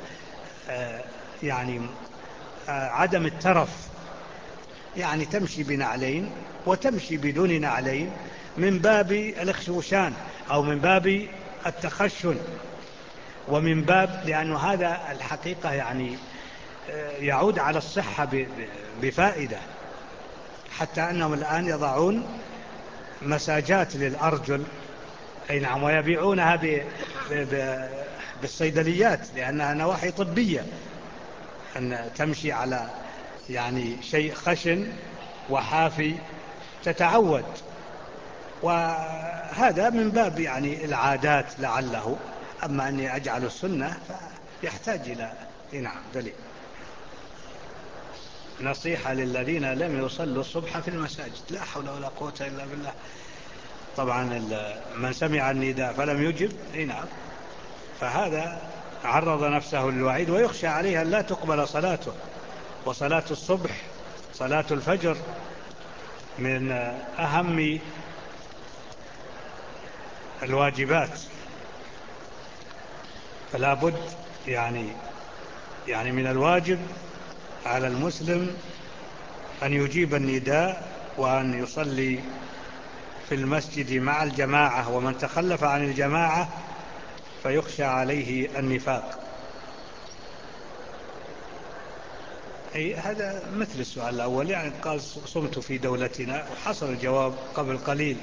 يعني عدم الترف، يعني تمشي بنعلين وتمشي بدون نعلين من باب الخشوشان أو من باب التخشن، ومن باب لأنه هذا الحقيقة يعني يعود على الصحة بفائدة، حتى أنهم الآن يضعون مساجات للأرجل، أي نعم، ويبيعونها ب... ب... بالصيدليات لأنها نواحي طبية، أن تمشي على يعني شيء خشن وحافي تتعود، وهذا من باب يعني العادات لعله. أما أني أجعل السنة فيحتاج إلى نعم دليل. نصيحة للذين لم يصلوا الصبح في المساجد، لا حول ولا قوة إلا بالله. طبعا من سمع النداء فلم يجب، نعم، فهذا عرض نفسه للوعيد ويخشى عليها أن لا تقبل صلاته. وصلاة الصبح صلاة الفجر من أهم الواجبات، فلا بد يعني يعني من الواجب على المسلم أن يجيب النداء وأن يصلي في المسجد مع الجماعة، ومن تخلف عن الجماعة فيخشى عليه النفاق. أي هذا مثل السؤال الأول، يعني قال صمت في دولتنا، وحصل الجواب قبل قليل.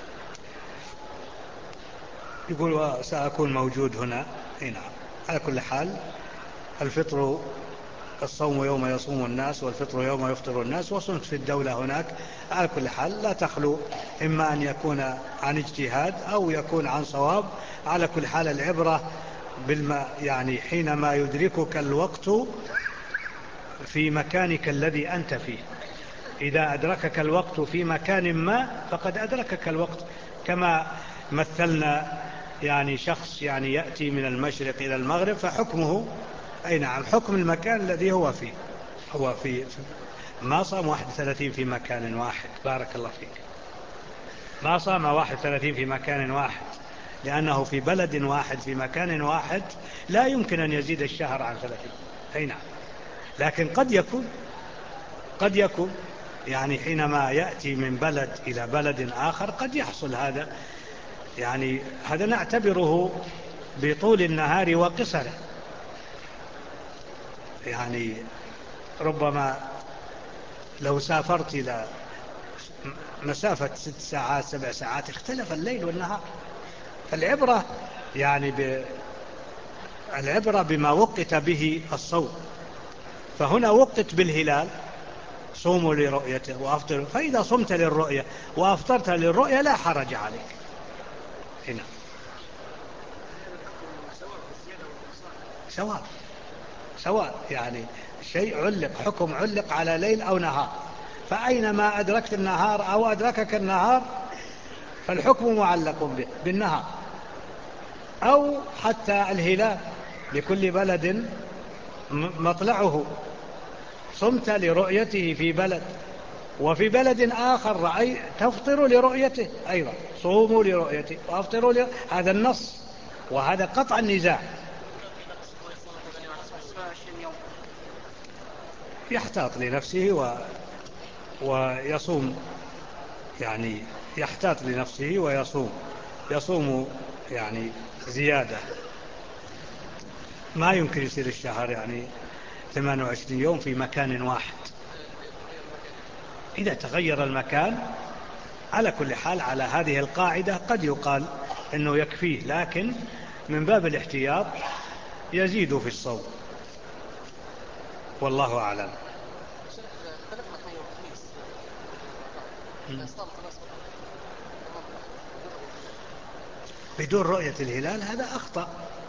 يقول سأكون موجود هنا. أي نعم. على كل حال الفطر، الصوم يوم يصوم الناس، والفطر يوم يفطر الناس، وصمت في الدولة هناك. على كل حال لا تخلو إما أن يكون عن اجتهاد أو يكون عن صواب. على كل حال العبرة بالما يعني حينما يدركك الوقت في مكانك الذي أنت فيه. إذا أدركك الوقت في مكان ما فقد أدركك الوقت. كما مثلنا يعني شخص يعني يأتي من المشرق إلى المغرب فحكمه، أي نعم، حكم المكان الذي هو فيه. هو في ما صام واحد وثلاثين في مكان واحد. بارك الله فيك. ما صام واحد وثلاثين في مكان واحد، لأنه في بلد واحد في مكان واحد لا يمكن أن يزيد الشهر عن ثلاثين. أي نعم. لكن قد يكون قد يكون يعني حينما يأتي من بلد إلى بلد آخر قد يحصل هذا. يعني هذا نعتبره بطول النهار وقصره. يعني ربما لو سافرت إلى مسافة ست ساعات سبع ساعات اختلف الليل والنهار. فالعبرة يعني ب... العبرة بما وقت به الصوم. فهنا وقت بالهلال، صوموا لرؤيته وأفطروا. فإذا صمت للرؤية وأفطرت للرؤية لا حرج عليك. هنا سواء سواء يعني شيء علق، حكم علق على ليل أو نهار. فأينما أدركت النهار أو أدركك النهار فالحكم معلق به بالنهار. أو حتى الهلال لكل بلد مطلعه. صمت لرؤيته في بلد، وفي بلد آخر رأي تفطر لرؤيته أيضا. صوموا لرؤيته وأفطروا لرؤيته. هذا النص، وهذا قطع النزاع. يحتاط لنفسه و... ويصوم، يعني يحتاط لنفسه ويصوم يصوم يعني زيادة. ما يمكن يصير الشهر يعني ثمانية وعشرين يوم في مكان واحد. إذا تغير المكان على كل حال على هذه القاعدة قد يقال أنه يكفيه، لكن من باب الاحتياط يزيد في الصوم. والله أعلم. بدون رؤية الهلال هذا أخطأ.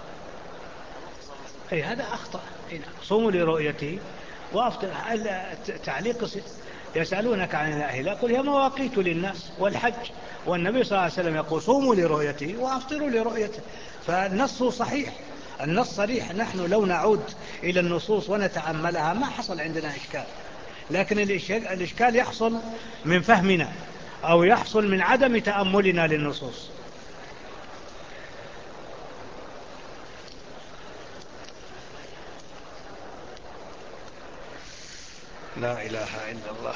أي هذا أخطأ. صوموا لرؤيته وأفطر. تعليق يسألونك عن الهلال قل هي مواقيت للناس والحج، والنبي صلى الله عليه وسلم يقول صوموا لرؤيته وأفطروا لرؤيته. فالنص صحيح، النص صريح. نحن لو نعود إلى النصوص ونتأملها ما حصل عندنا إشكال. لكن الإشكال يحصل من فهمنا أو يحصل من عدم تأملنا للنصوص. لا إله إلا الله.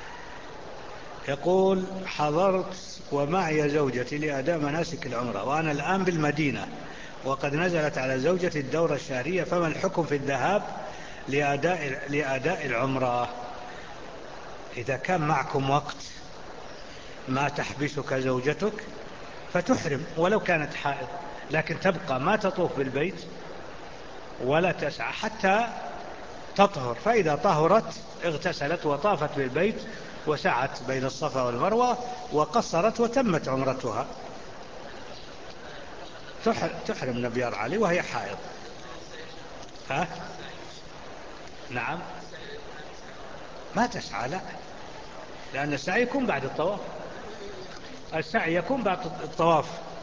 يقول حضرت ومعي زوجتي لأداء مناسك العمرة، وأنا الآن بالمدينة، وقد نزلت على زوجتي الدورة الشهرية، فما الحكم في الذهاب لأداء, لأداء العمرة؟ إذا كان معكم وقت ما تحبسك زوجتك فتحرم ولو كانت حائض، لكن تبقى ما تطوف بالبيت ولا تسعى حتى تطهر. فإذا طهرت اغتسلت وطافت بالبيت وسعت بين الصفا والمروة وقصرت وتمت عمرتها. تحرم نبيار علي وهي حائض. ها؟ نعم. ما تسعى، لا، لأن السعي يكون بعد الطواف. السعي يكون بعد الطواف.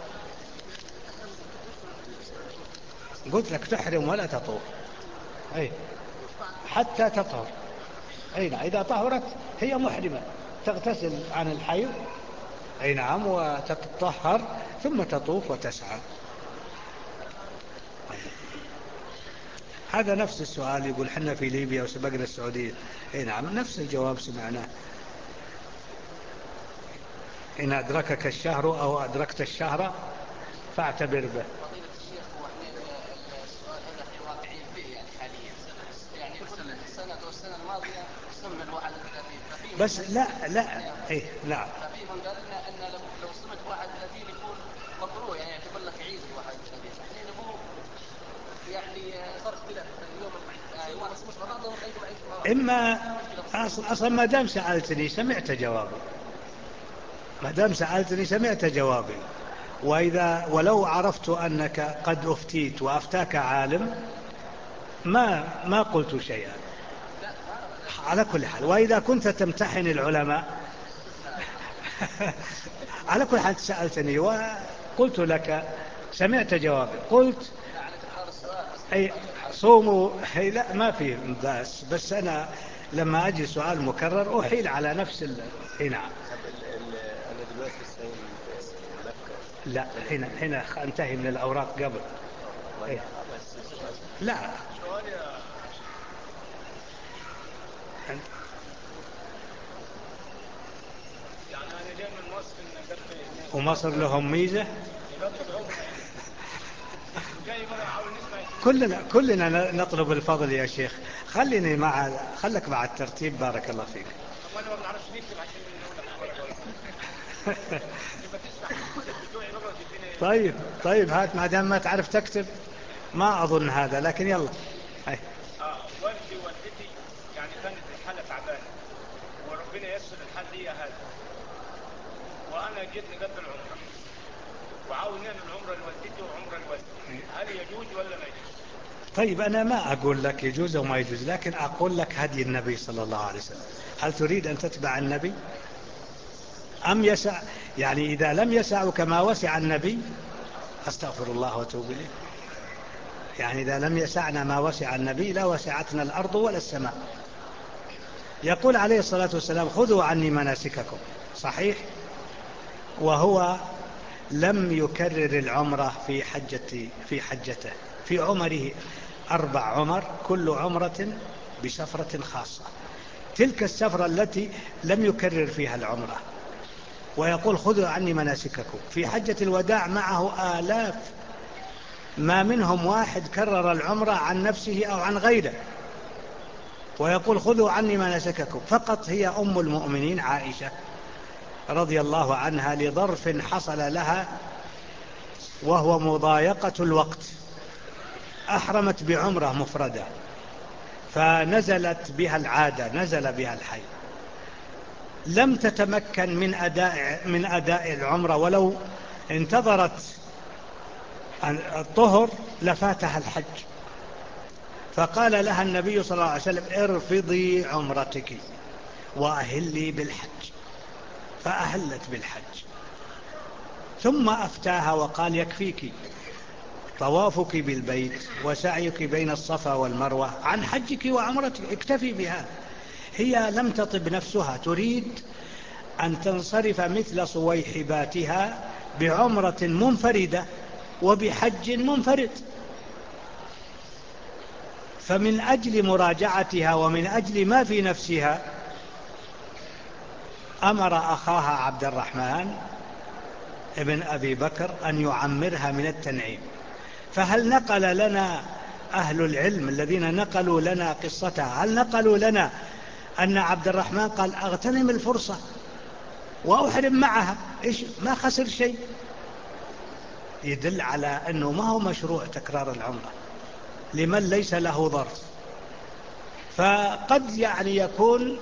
قلت لك تحرم ولا تطوف. أي حتى تطهر. أي نعم. إذا طهرت هي محرمة تغتسل عن الحيض. أي نعم. وتتطهر ثم تطوف وتسعى. هذا نفس السؤال. يقول حنا في ليبيا وسبقنا السعودية. أي نعم. نفس الجواب سمعناه. إن أدركك الشهر أو أدركت الشهر فاعتبر به. فضيلة الشيخ، واحنا السؤال هذا احنا واقعين فيه يعني حاليا، يعني السنة والسنة الماضية بس لا لا إيه نعم. ففي من قال لنا ان لو لو صمت واحد وثلاثين يكون مكروه، يعني يعتبر لك عيد ال واحد وثلاثين، احنا نبوه يعني صار اختلاف اليوم يعني واحد صمت مع بعضهم عيد وعيد مع بعض. إما أصلا أصلا ما دام سألتني سمعت جوابي، ما دام سألتني سمعت جوابي، وإذا ولو عرفت أنك قد أفتيت وأفتاك عالم ما ما قلت شيئا على كل حال. وإذا كنت تمتحن العلماء على كل حال سألتني وقلت لك سمعت جوابي، قلت أي صوموا. هي لا ما في بس بس أنا لما أجي سؤال مكرر أحيل على نفس ال... نعم. أنا دلوقتي السيد مكة. لا هنا هنا انتهي من الأوراق قبل. إيه؟ لا يعني أنا جاي من مصر ومصر لهم ميزة. كلنا كلنا نطلب الفضل يا شيخ. خليني مع خلك مع الترتيب بارك الله فيك. وانا ما بعرفش نكتب عشان طيب طيب هات ما دام ما تعرف تكتب ما اظن هذا، لكن يلا. هاي. اه والدي ووالدتي يعني كانت الحاله تعبانه وربنا يسر الحال لي هذا، وانا جيت نقضي العمره وعاوز نعمل عمره لوالدتي وعمره لوالدي، هل يجوز ولا ما يجوز؟ طيب أنا ما أقول لك يجوز أو ما يجوز، لكن أقول لك هدي النبي صلى الله عليه وسلم. هل تريد أن تتبع النبي أم يسع؟ يعني إذا لم يسعك ما وسع النبي أستغفر الله وأتوب إليه. يعني إذا لم يسعنا ما وسع النبي لا وسعتنا الأرض ولا السماء. يقول عليه الصلاة والسلام خذوا عني مناسككم، صحيح؟ وهو لم يكرر العمرة في حجة في حجته في عمره أربع عمر، كل عمرة بسفرة خاصة. تلك السفرة التي لم يكرر فيها العمرة. ويقول خذوا عني مناسككم. في حجة الوداع معه آلاف ما منهم واحد كرر العمرة عن نفسه أو عن غيره، ويقول خذوا عني مناسككم. فقط هي أم المؤمنين عائشة رضي الله عنها لظرف حصل لها وهو مضايقة الوقت، أحرمت بعمرة مفردة فنزلت بها العادة، نزل بها الحي، لم تتمكن من أداء من أداء العمرة، ولو انتظرت الطهر لفاتها الحج. فقال لها النبي صلى الله عليه وسلم ارفضي عمرتك وأهلي بالحج، فأهلت بالحج. ثم أفتاها وقال يكفيك طوافك بالبيت وسعيك بين الصفا والمروة عن حجك وعمرتك، اكتفي بها. هي لم تطب نفسها، تريد أن تنصرف مثل صويحباتها بعمرة منفردة وبحج منفرد. فمن أجل مراجعتها ومن أجل ما في نفسها أمر أخاها عبد الرحمن ابن أبي بكر أن يعمرها من التنعيم. فهل نقل لنا أهل العلم الذين نقلوا لنا قصتها، هل نقلوا لنا أن عبد الرحمن قال أغتنم الفرصة وأحرم معها؟ إيش ما خسر شيء. يدل على أنه ما هو مشروع تكرار العمرة لمن ليس له ظرف. فقد يعني يكون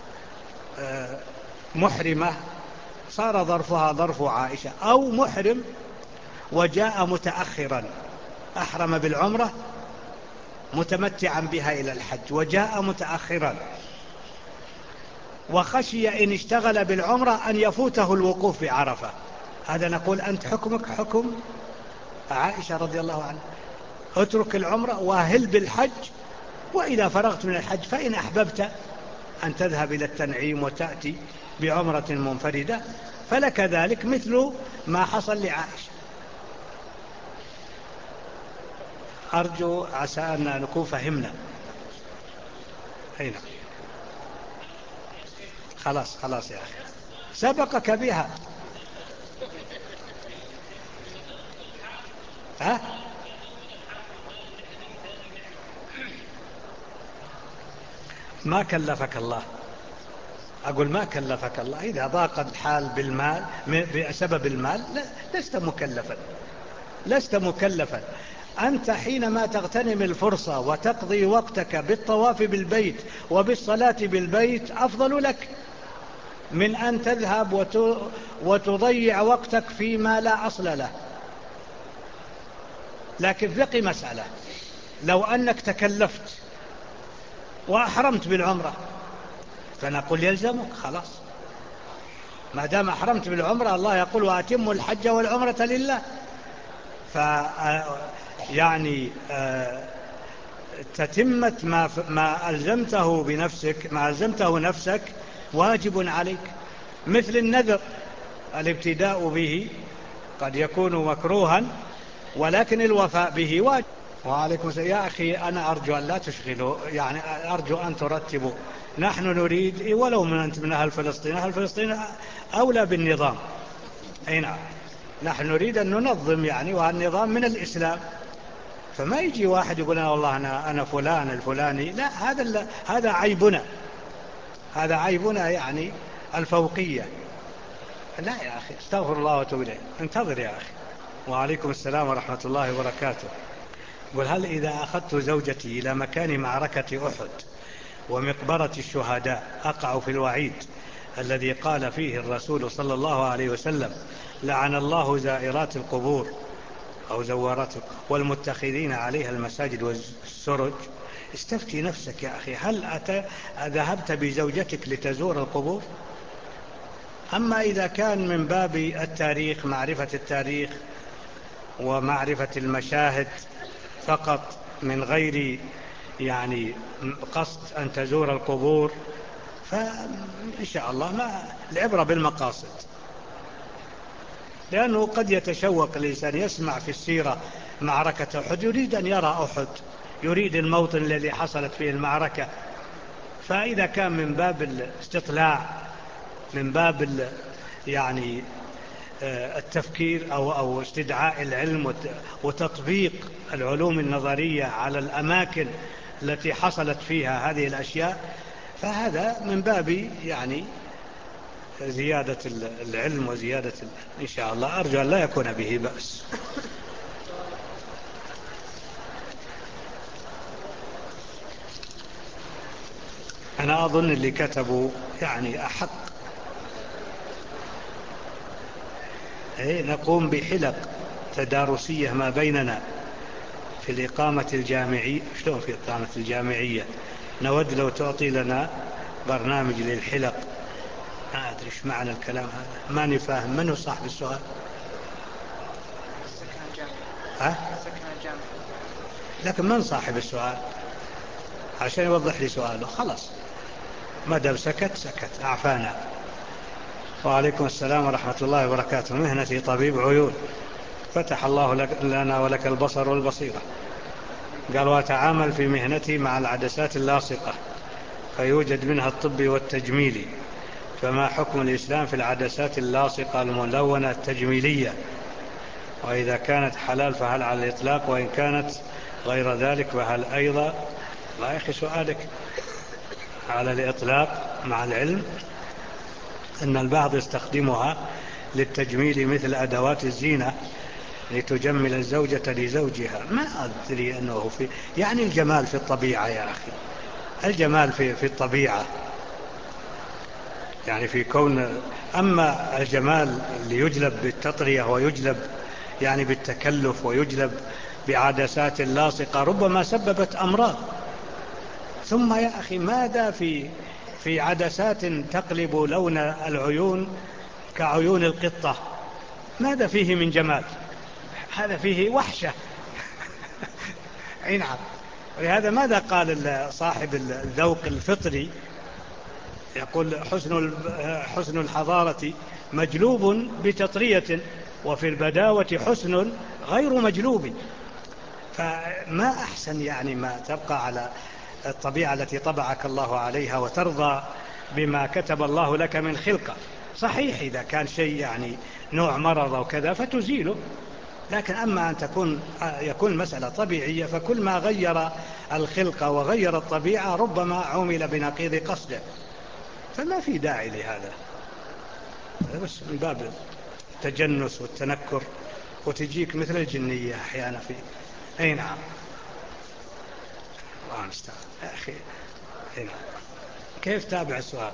محرمة صار ظرفها ظرف عائشة، أو محرم وجاء متأخرا أحرم بالعمرة متمتعا بها إلى الحج وجاء متأخرا وخشي إن اشتغل بالعمرة أن يفوته الوقوف بعرفة. هذا نقول أنت حكمك حكم عائشة رضي الله عنها، اترك العمرة واهل بالحج، وإذا فرغت من الحج فإن أحببت أن تذهب إلى التنعيم وتأتي بعمرة منفردة فلك ذلك مثل ما حصل لعائشة. أرجو عسى أن نكون فهمنا. هنا خلاص خلاص يا أخي سبقك بها. ها ما كلفك الله. أقول ما كلفك الله. إذا ضاق الحال بالمال بسبب المال لست مكلفا، لست مكلفا. أنت حينما تغتنم الفرصة وتقضي وقتك بالطواف بالبيت وبالصلاة بالبيت أفضل لك من أن تذهب وتضيع وقتك فيما لا أصل له. لكن بقي مسألة، لو أنك تكلفت وأحرمت بالعمرة فنقول يلزمك خلاص، ما دام أحرمت بالعمرة. الله يقول وأتموا الحج والعمرة لله. ف يعني تتمة ما ما ألزمته بنفسك، ما ألزمته نفسك واجب عليك. مثل النذر، الابتداء به قد يكون مكروها ولكن الوفاء به واجب. وعليكم السلام. يا أخي أنا أرجو أن لا تشغلوا، يعني أرجو أن ترتبوا. نحن نريد ولو من أنت من أهل فلسطين، أهل فلسطين أولى بالنظام. أي نعم، نحن نريد أن ننظم يعني، والنظام من الإسلام. فما يجي واحد يقول أنا والله أنا أنا فلان الفلاني، لا، هذا هذا عيبنا، هذا عيبنا يعني الفوقية. لا يا أخي، استغفر الله واتوب إليه. انتظر يا أخي. وعليكم السلام ورحمة الله وبركاته. قل هل إذا أخذت زوجتي إلى مكان معركة أحد ومقبرة الشهداء أقع في الوعيد الذي قال فيه الرسول صلى الله عليه وسلم لعن الله زائرات القبور أو زوارات والمتخذين عليها المساجد والسرج؟ استفتي نفسك يا أخي، هل أتى ذهبت بزوجتك لتزور القبور؟ أما إذا كان من باب التاريخ، معرفة التاريخ ومعرفة المشاهد فقط من غير يعني قصد أن تزور القبور، فإن شاء الله ما العبرة بالمقاصد. لأنه قد يتشوق الإنسان، يسمع في السيرة معركة أحد، يريد أن يرى أحد، يريد الموطن الذي حصلت فيه المعركة. فإذا كان من باب الاستطلاع، من باب يعني التفكير أو أو استدعاء العلم وتطبيق العلوم النظرية على الأماكن التي حصلت فيها هذه الأشياء، فهذا من باب يعني زيادة العلم وزيادة إن شاء الله. أرجو أن لا يكون به بأس. أنا أظن اللي كتبوا يعني أحق. إيه، نقوم بحلق تدارسية ما بيننا في الإقامة الجامعية. شلون في الإقامة الجامعية؟ نود لو تعطي لنا برنامج للحلق. ما أدري إيش معنى الكلام هذا، ماني فاهم. من هو صاحب السؤال؟ سكن الجامع. ها؟ سكن الجامع. لكن من صاحب السؤال عشان يوضح لي سؤاله؟ خلاص، ما دام سكت سكت، أعفانا. وعليكم السلام ورحمة الله وبركاته. مهنتي طبيب عيون، فتح الله لك لنا ولك البصر والبصيرة. قال وأتعامل في مهنتي مع العدسات اللاصقة، فيوجد منها الطبي والتجميلي، فما حكم الإسلام في العدسات اللاصقة الملونة التجميلية؟ وإذا كانت حلال فهل على الإطلاق؟ وإن كانت غير ذلك فهل أيضا؟ لا يا أخي، سؤالك على الإطلاق، مع العلم أن البعض يستخدمها للتجميل مثل أدوات الزينة لتجمل الزوجة لزوجها. ما أدري أنه في يعني الجمال في الطبيعة يا أخي، الجمال في في الطبيعة، يعني في كون. أما الجمال اللي يجلب بالتطرية ويجلب يعني بالتكلف ويجلب بعدسات لاصقة ربما سببت أمراض. ثم يا أخي ماذا في في عدسات تقلب لون العيون كعيون القطة؟ ماذا فيه من جمال؟ هذا فيه وحشة. أي نعم. ولهذا ماذا قال صاحب الذوق الفطري؟ يقول حسن حسن الحضارة مجلوب بتطرية، وفي البداوة حسن غير مجلوب. فما أحسن يعني ما تبقى على الطبيعة التي طبعك الله عليها وترضى بما كتب الله لك من خلقة. صحيح إذا كان شيء يعني نوع مرض أو كذا فتزيله، لكن أما أن تكون يكون مسألة طبيعية، فكل ما غير الخلقة وغير الطبيعة ربما عمل بنقيض قصده. فما في داعي لهذا، بس من باب التجنس والتنكر، وتجيك مثل الجنية أحيانا في. أي نعم. الله المستعان يا أخي. أي نعم. كيف تابع السؤال؟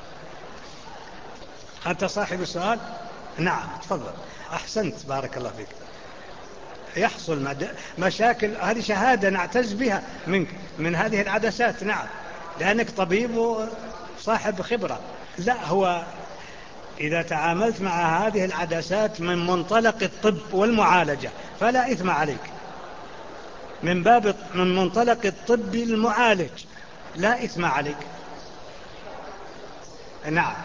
أنت صاحب السؤال؟ نعم تفضل. أحسنت بارك الله فيك. يحصل مشاكل، هذه شهادة نعتز بها منك من هذه العدسات. نعم، لأنك طبيب وصاحب خبرة. لا، هو إذا تعاملت مع هذه العدسات من منطلق الطب والمعالجة فلا إثم عليك، من باب من منطلق الطب المعالج لا إثم عليك. نعم،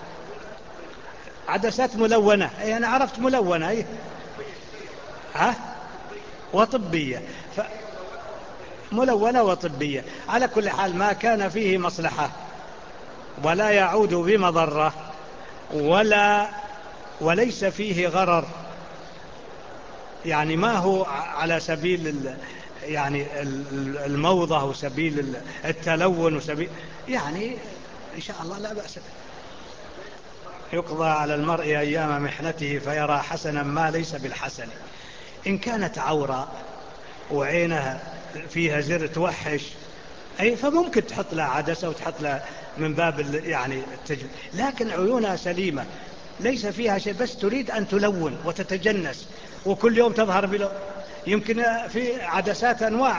عدسات ملونة. أي أنا عرفت ملونة. أي ها وطبية. ف... ملونة وطبية. على كل حال ما كان فيه مصلحة ولا يعود بمضرة ولا وليس فيه غرر، يعني ما هو على سبيل ال... يعني الموضة وسبيل التلون وسبيل، يعني إن شاء الله لا بأس به. يقضى على المرء أيام محنته فيرى حسنا ما ليس بالحسن. إن كانت عورة وعينها فيها زر توحش، أي فممكن تحط لها عدسة وتحط لها من باب يعني التجميل، لكن عيونها سليمة ليس فيها شيء، بس تريد أن تلون وتتجنس وكل يوم تظهر بلو. يمكن في عدسات أنواع.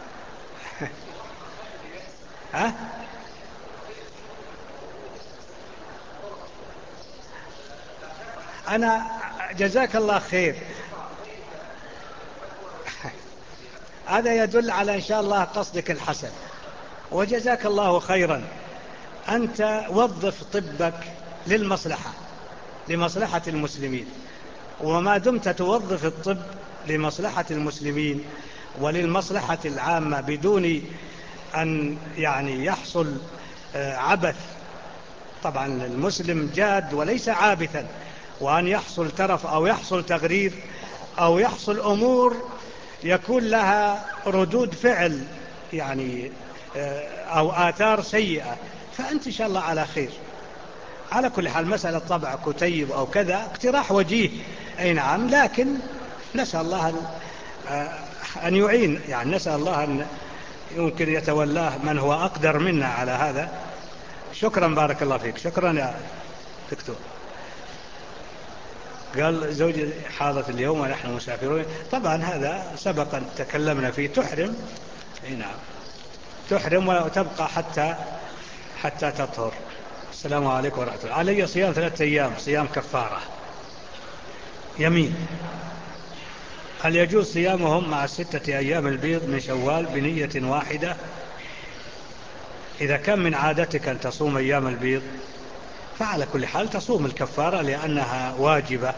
ها أنا جزاك الله خير. هذا يدل على إن شاء الله قصدك الحسن، وجزاك الله خيرا. أنت وظف طبك للمصلحة، لمصلحة المسلمين، وما دمت توظف الطب لمصلحة المسلمين وللمصلحة العامة بدون أن يعني يحصل عبث. طبعا المسلم جاد وليس عابثا، وأن يحصل ترف أو يحصل تغرير أو يحصل أمور يكون لها ردود فعل يعني أو آثار سيئة، فأنت إن شاء الله على خير. على كل حال مسألة طبع كتيب أو كذا اقتراح وجيه. أي نعم، لكن نسأل الله أن يعين، يعني نسأل الله أن يمكن يتولاه من هو أقدر منا على هذا. شكرا بارك الله فيك. شكرا يا دكتور. قال زوجي حاضت اليوم ونحن مسافرون. طبعا هذا سبقا تكلمنا فيه. تحرم. اي نعم تحرم وتبقى حتى حتى تطهر. السلام عليكم ورحمة الله. علي صيام ثلاثة أيام، صيام كفارة يمين. هل يجوز صيامهم مع الستة أيام البيض من شوال بنية واحدة؟ إذا كان من عادتك أن تصوم أيام البيض فعلى كل حال تصوم الكفارة لأنها واجبة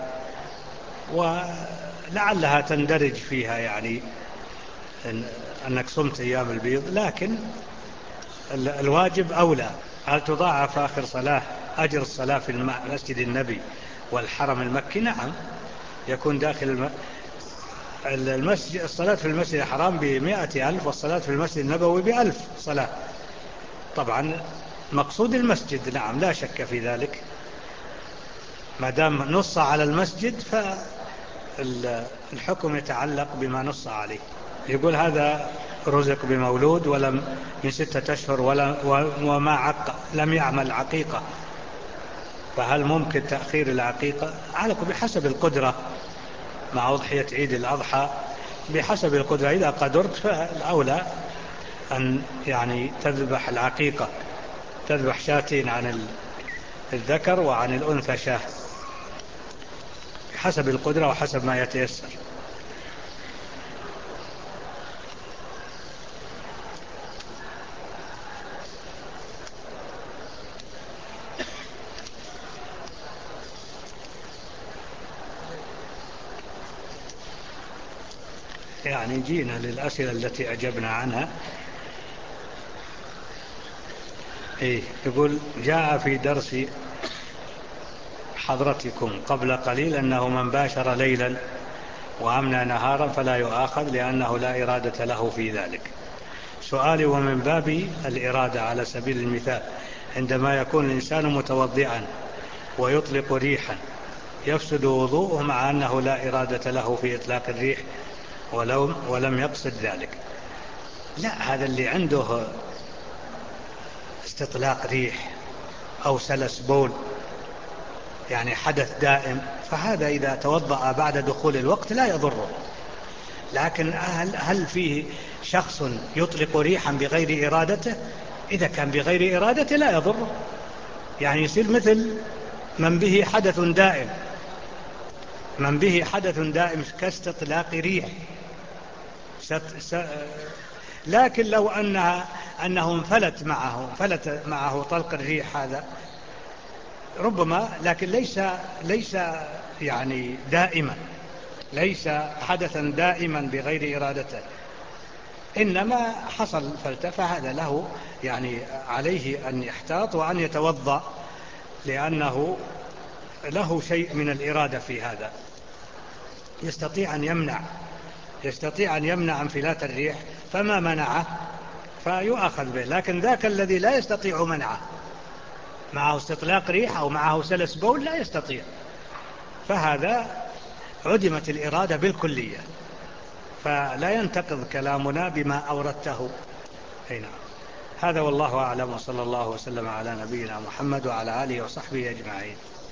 ولعلها تندرج فيها، يعني أنك صمت أيام البيض، لكن الواجب أولى. هل تضاعف آخر صلاة أجر الصلاة في المسجد النبي والحرم المكي؟ نعم، يكون داخل المسجد الصلاة في المسجد الحرام بمائة ألف، والصلاة في المسجد النبوي بألف صلاة. طبعا مقصود المسجد، نعم لا شك في ذلك. ما دام نص على المسجد فالحكم يتعلق بما نص عليه. يقول هذا رزق بمولود ولم من ستة أشهر ولا وما عق لم يعمل عقيقة، فهل ممكن تأخير العقيقة؟ على بحسب القدرة مع أضحية عيد الأضحى، بحسب القدرة. إذا قدرت فالأولى أن يعني تذبح العقيقة، تذبح شاتين عن الذكر وعن الأنثى شاه، حسب القدرة وحسب ما يتيسر. يعني جينا للأسئلة التي أجبنا عنها. إيه يقول جاء في درس حضرتكم قبل قليل أنه من باشر ليلا وأمنى نهارا فلا يؤاخذ لأنه لا إرادة له في ذلك. سؤالي ومن باب الإرادة على سبيل المثال، عندما يكون الإنسان متوضئا ويطلق ريحا يفسد وضوءه مع أنه لا إرادة له في إطلاق الريح ولو ولم يقصد ذلك. لا، هذا اللي عنده استطلاق ريح أو سلس بول يعني حدث دائم، فهذا إذا توضأ بعد دخول الوقت لا يضره. لكن هل, هل فيه شخص يطلق ريحا بغير إرادته؟ إذا كان بغير إرادته لا يضره، يعني يصير مثل من به حدث دائم، من به حدث دائم كاستطلاق ريح. لكن لو أنها أنه انفلت معه انفلت معه طلق الريح هذا ربما، لكن ليس ليس يعني دائما، ليس حدثا دائما بغير إرادته، إنما حصل فلتة، فهذا له يعني عليه أن يحتاط وأن يتوضأ، لأنه له شيء من الإرادة في هذا، يستطيع أن يمنع يستطيع أن يمنع انفلات الريح، فما منعه فيؤخذ به. لكن ذاك الذي لا يستطيع منعه، معه استطلاق ريح أو معه سلس بول، لا يستطيع، فهذا عدمت الإرادة بالكلية، فلا ينتقض كلامنا بما أوردته هنا. هذا والله أعلم، وصلى الله وسلم على نبينا محمد وعلى آله وصحبه أجمعين.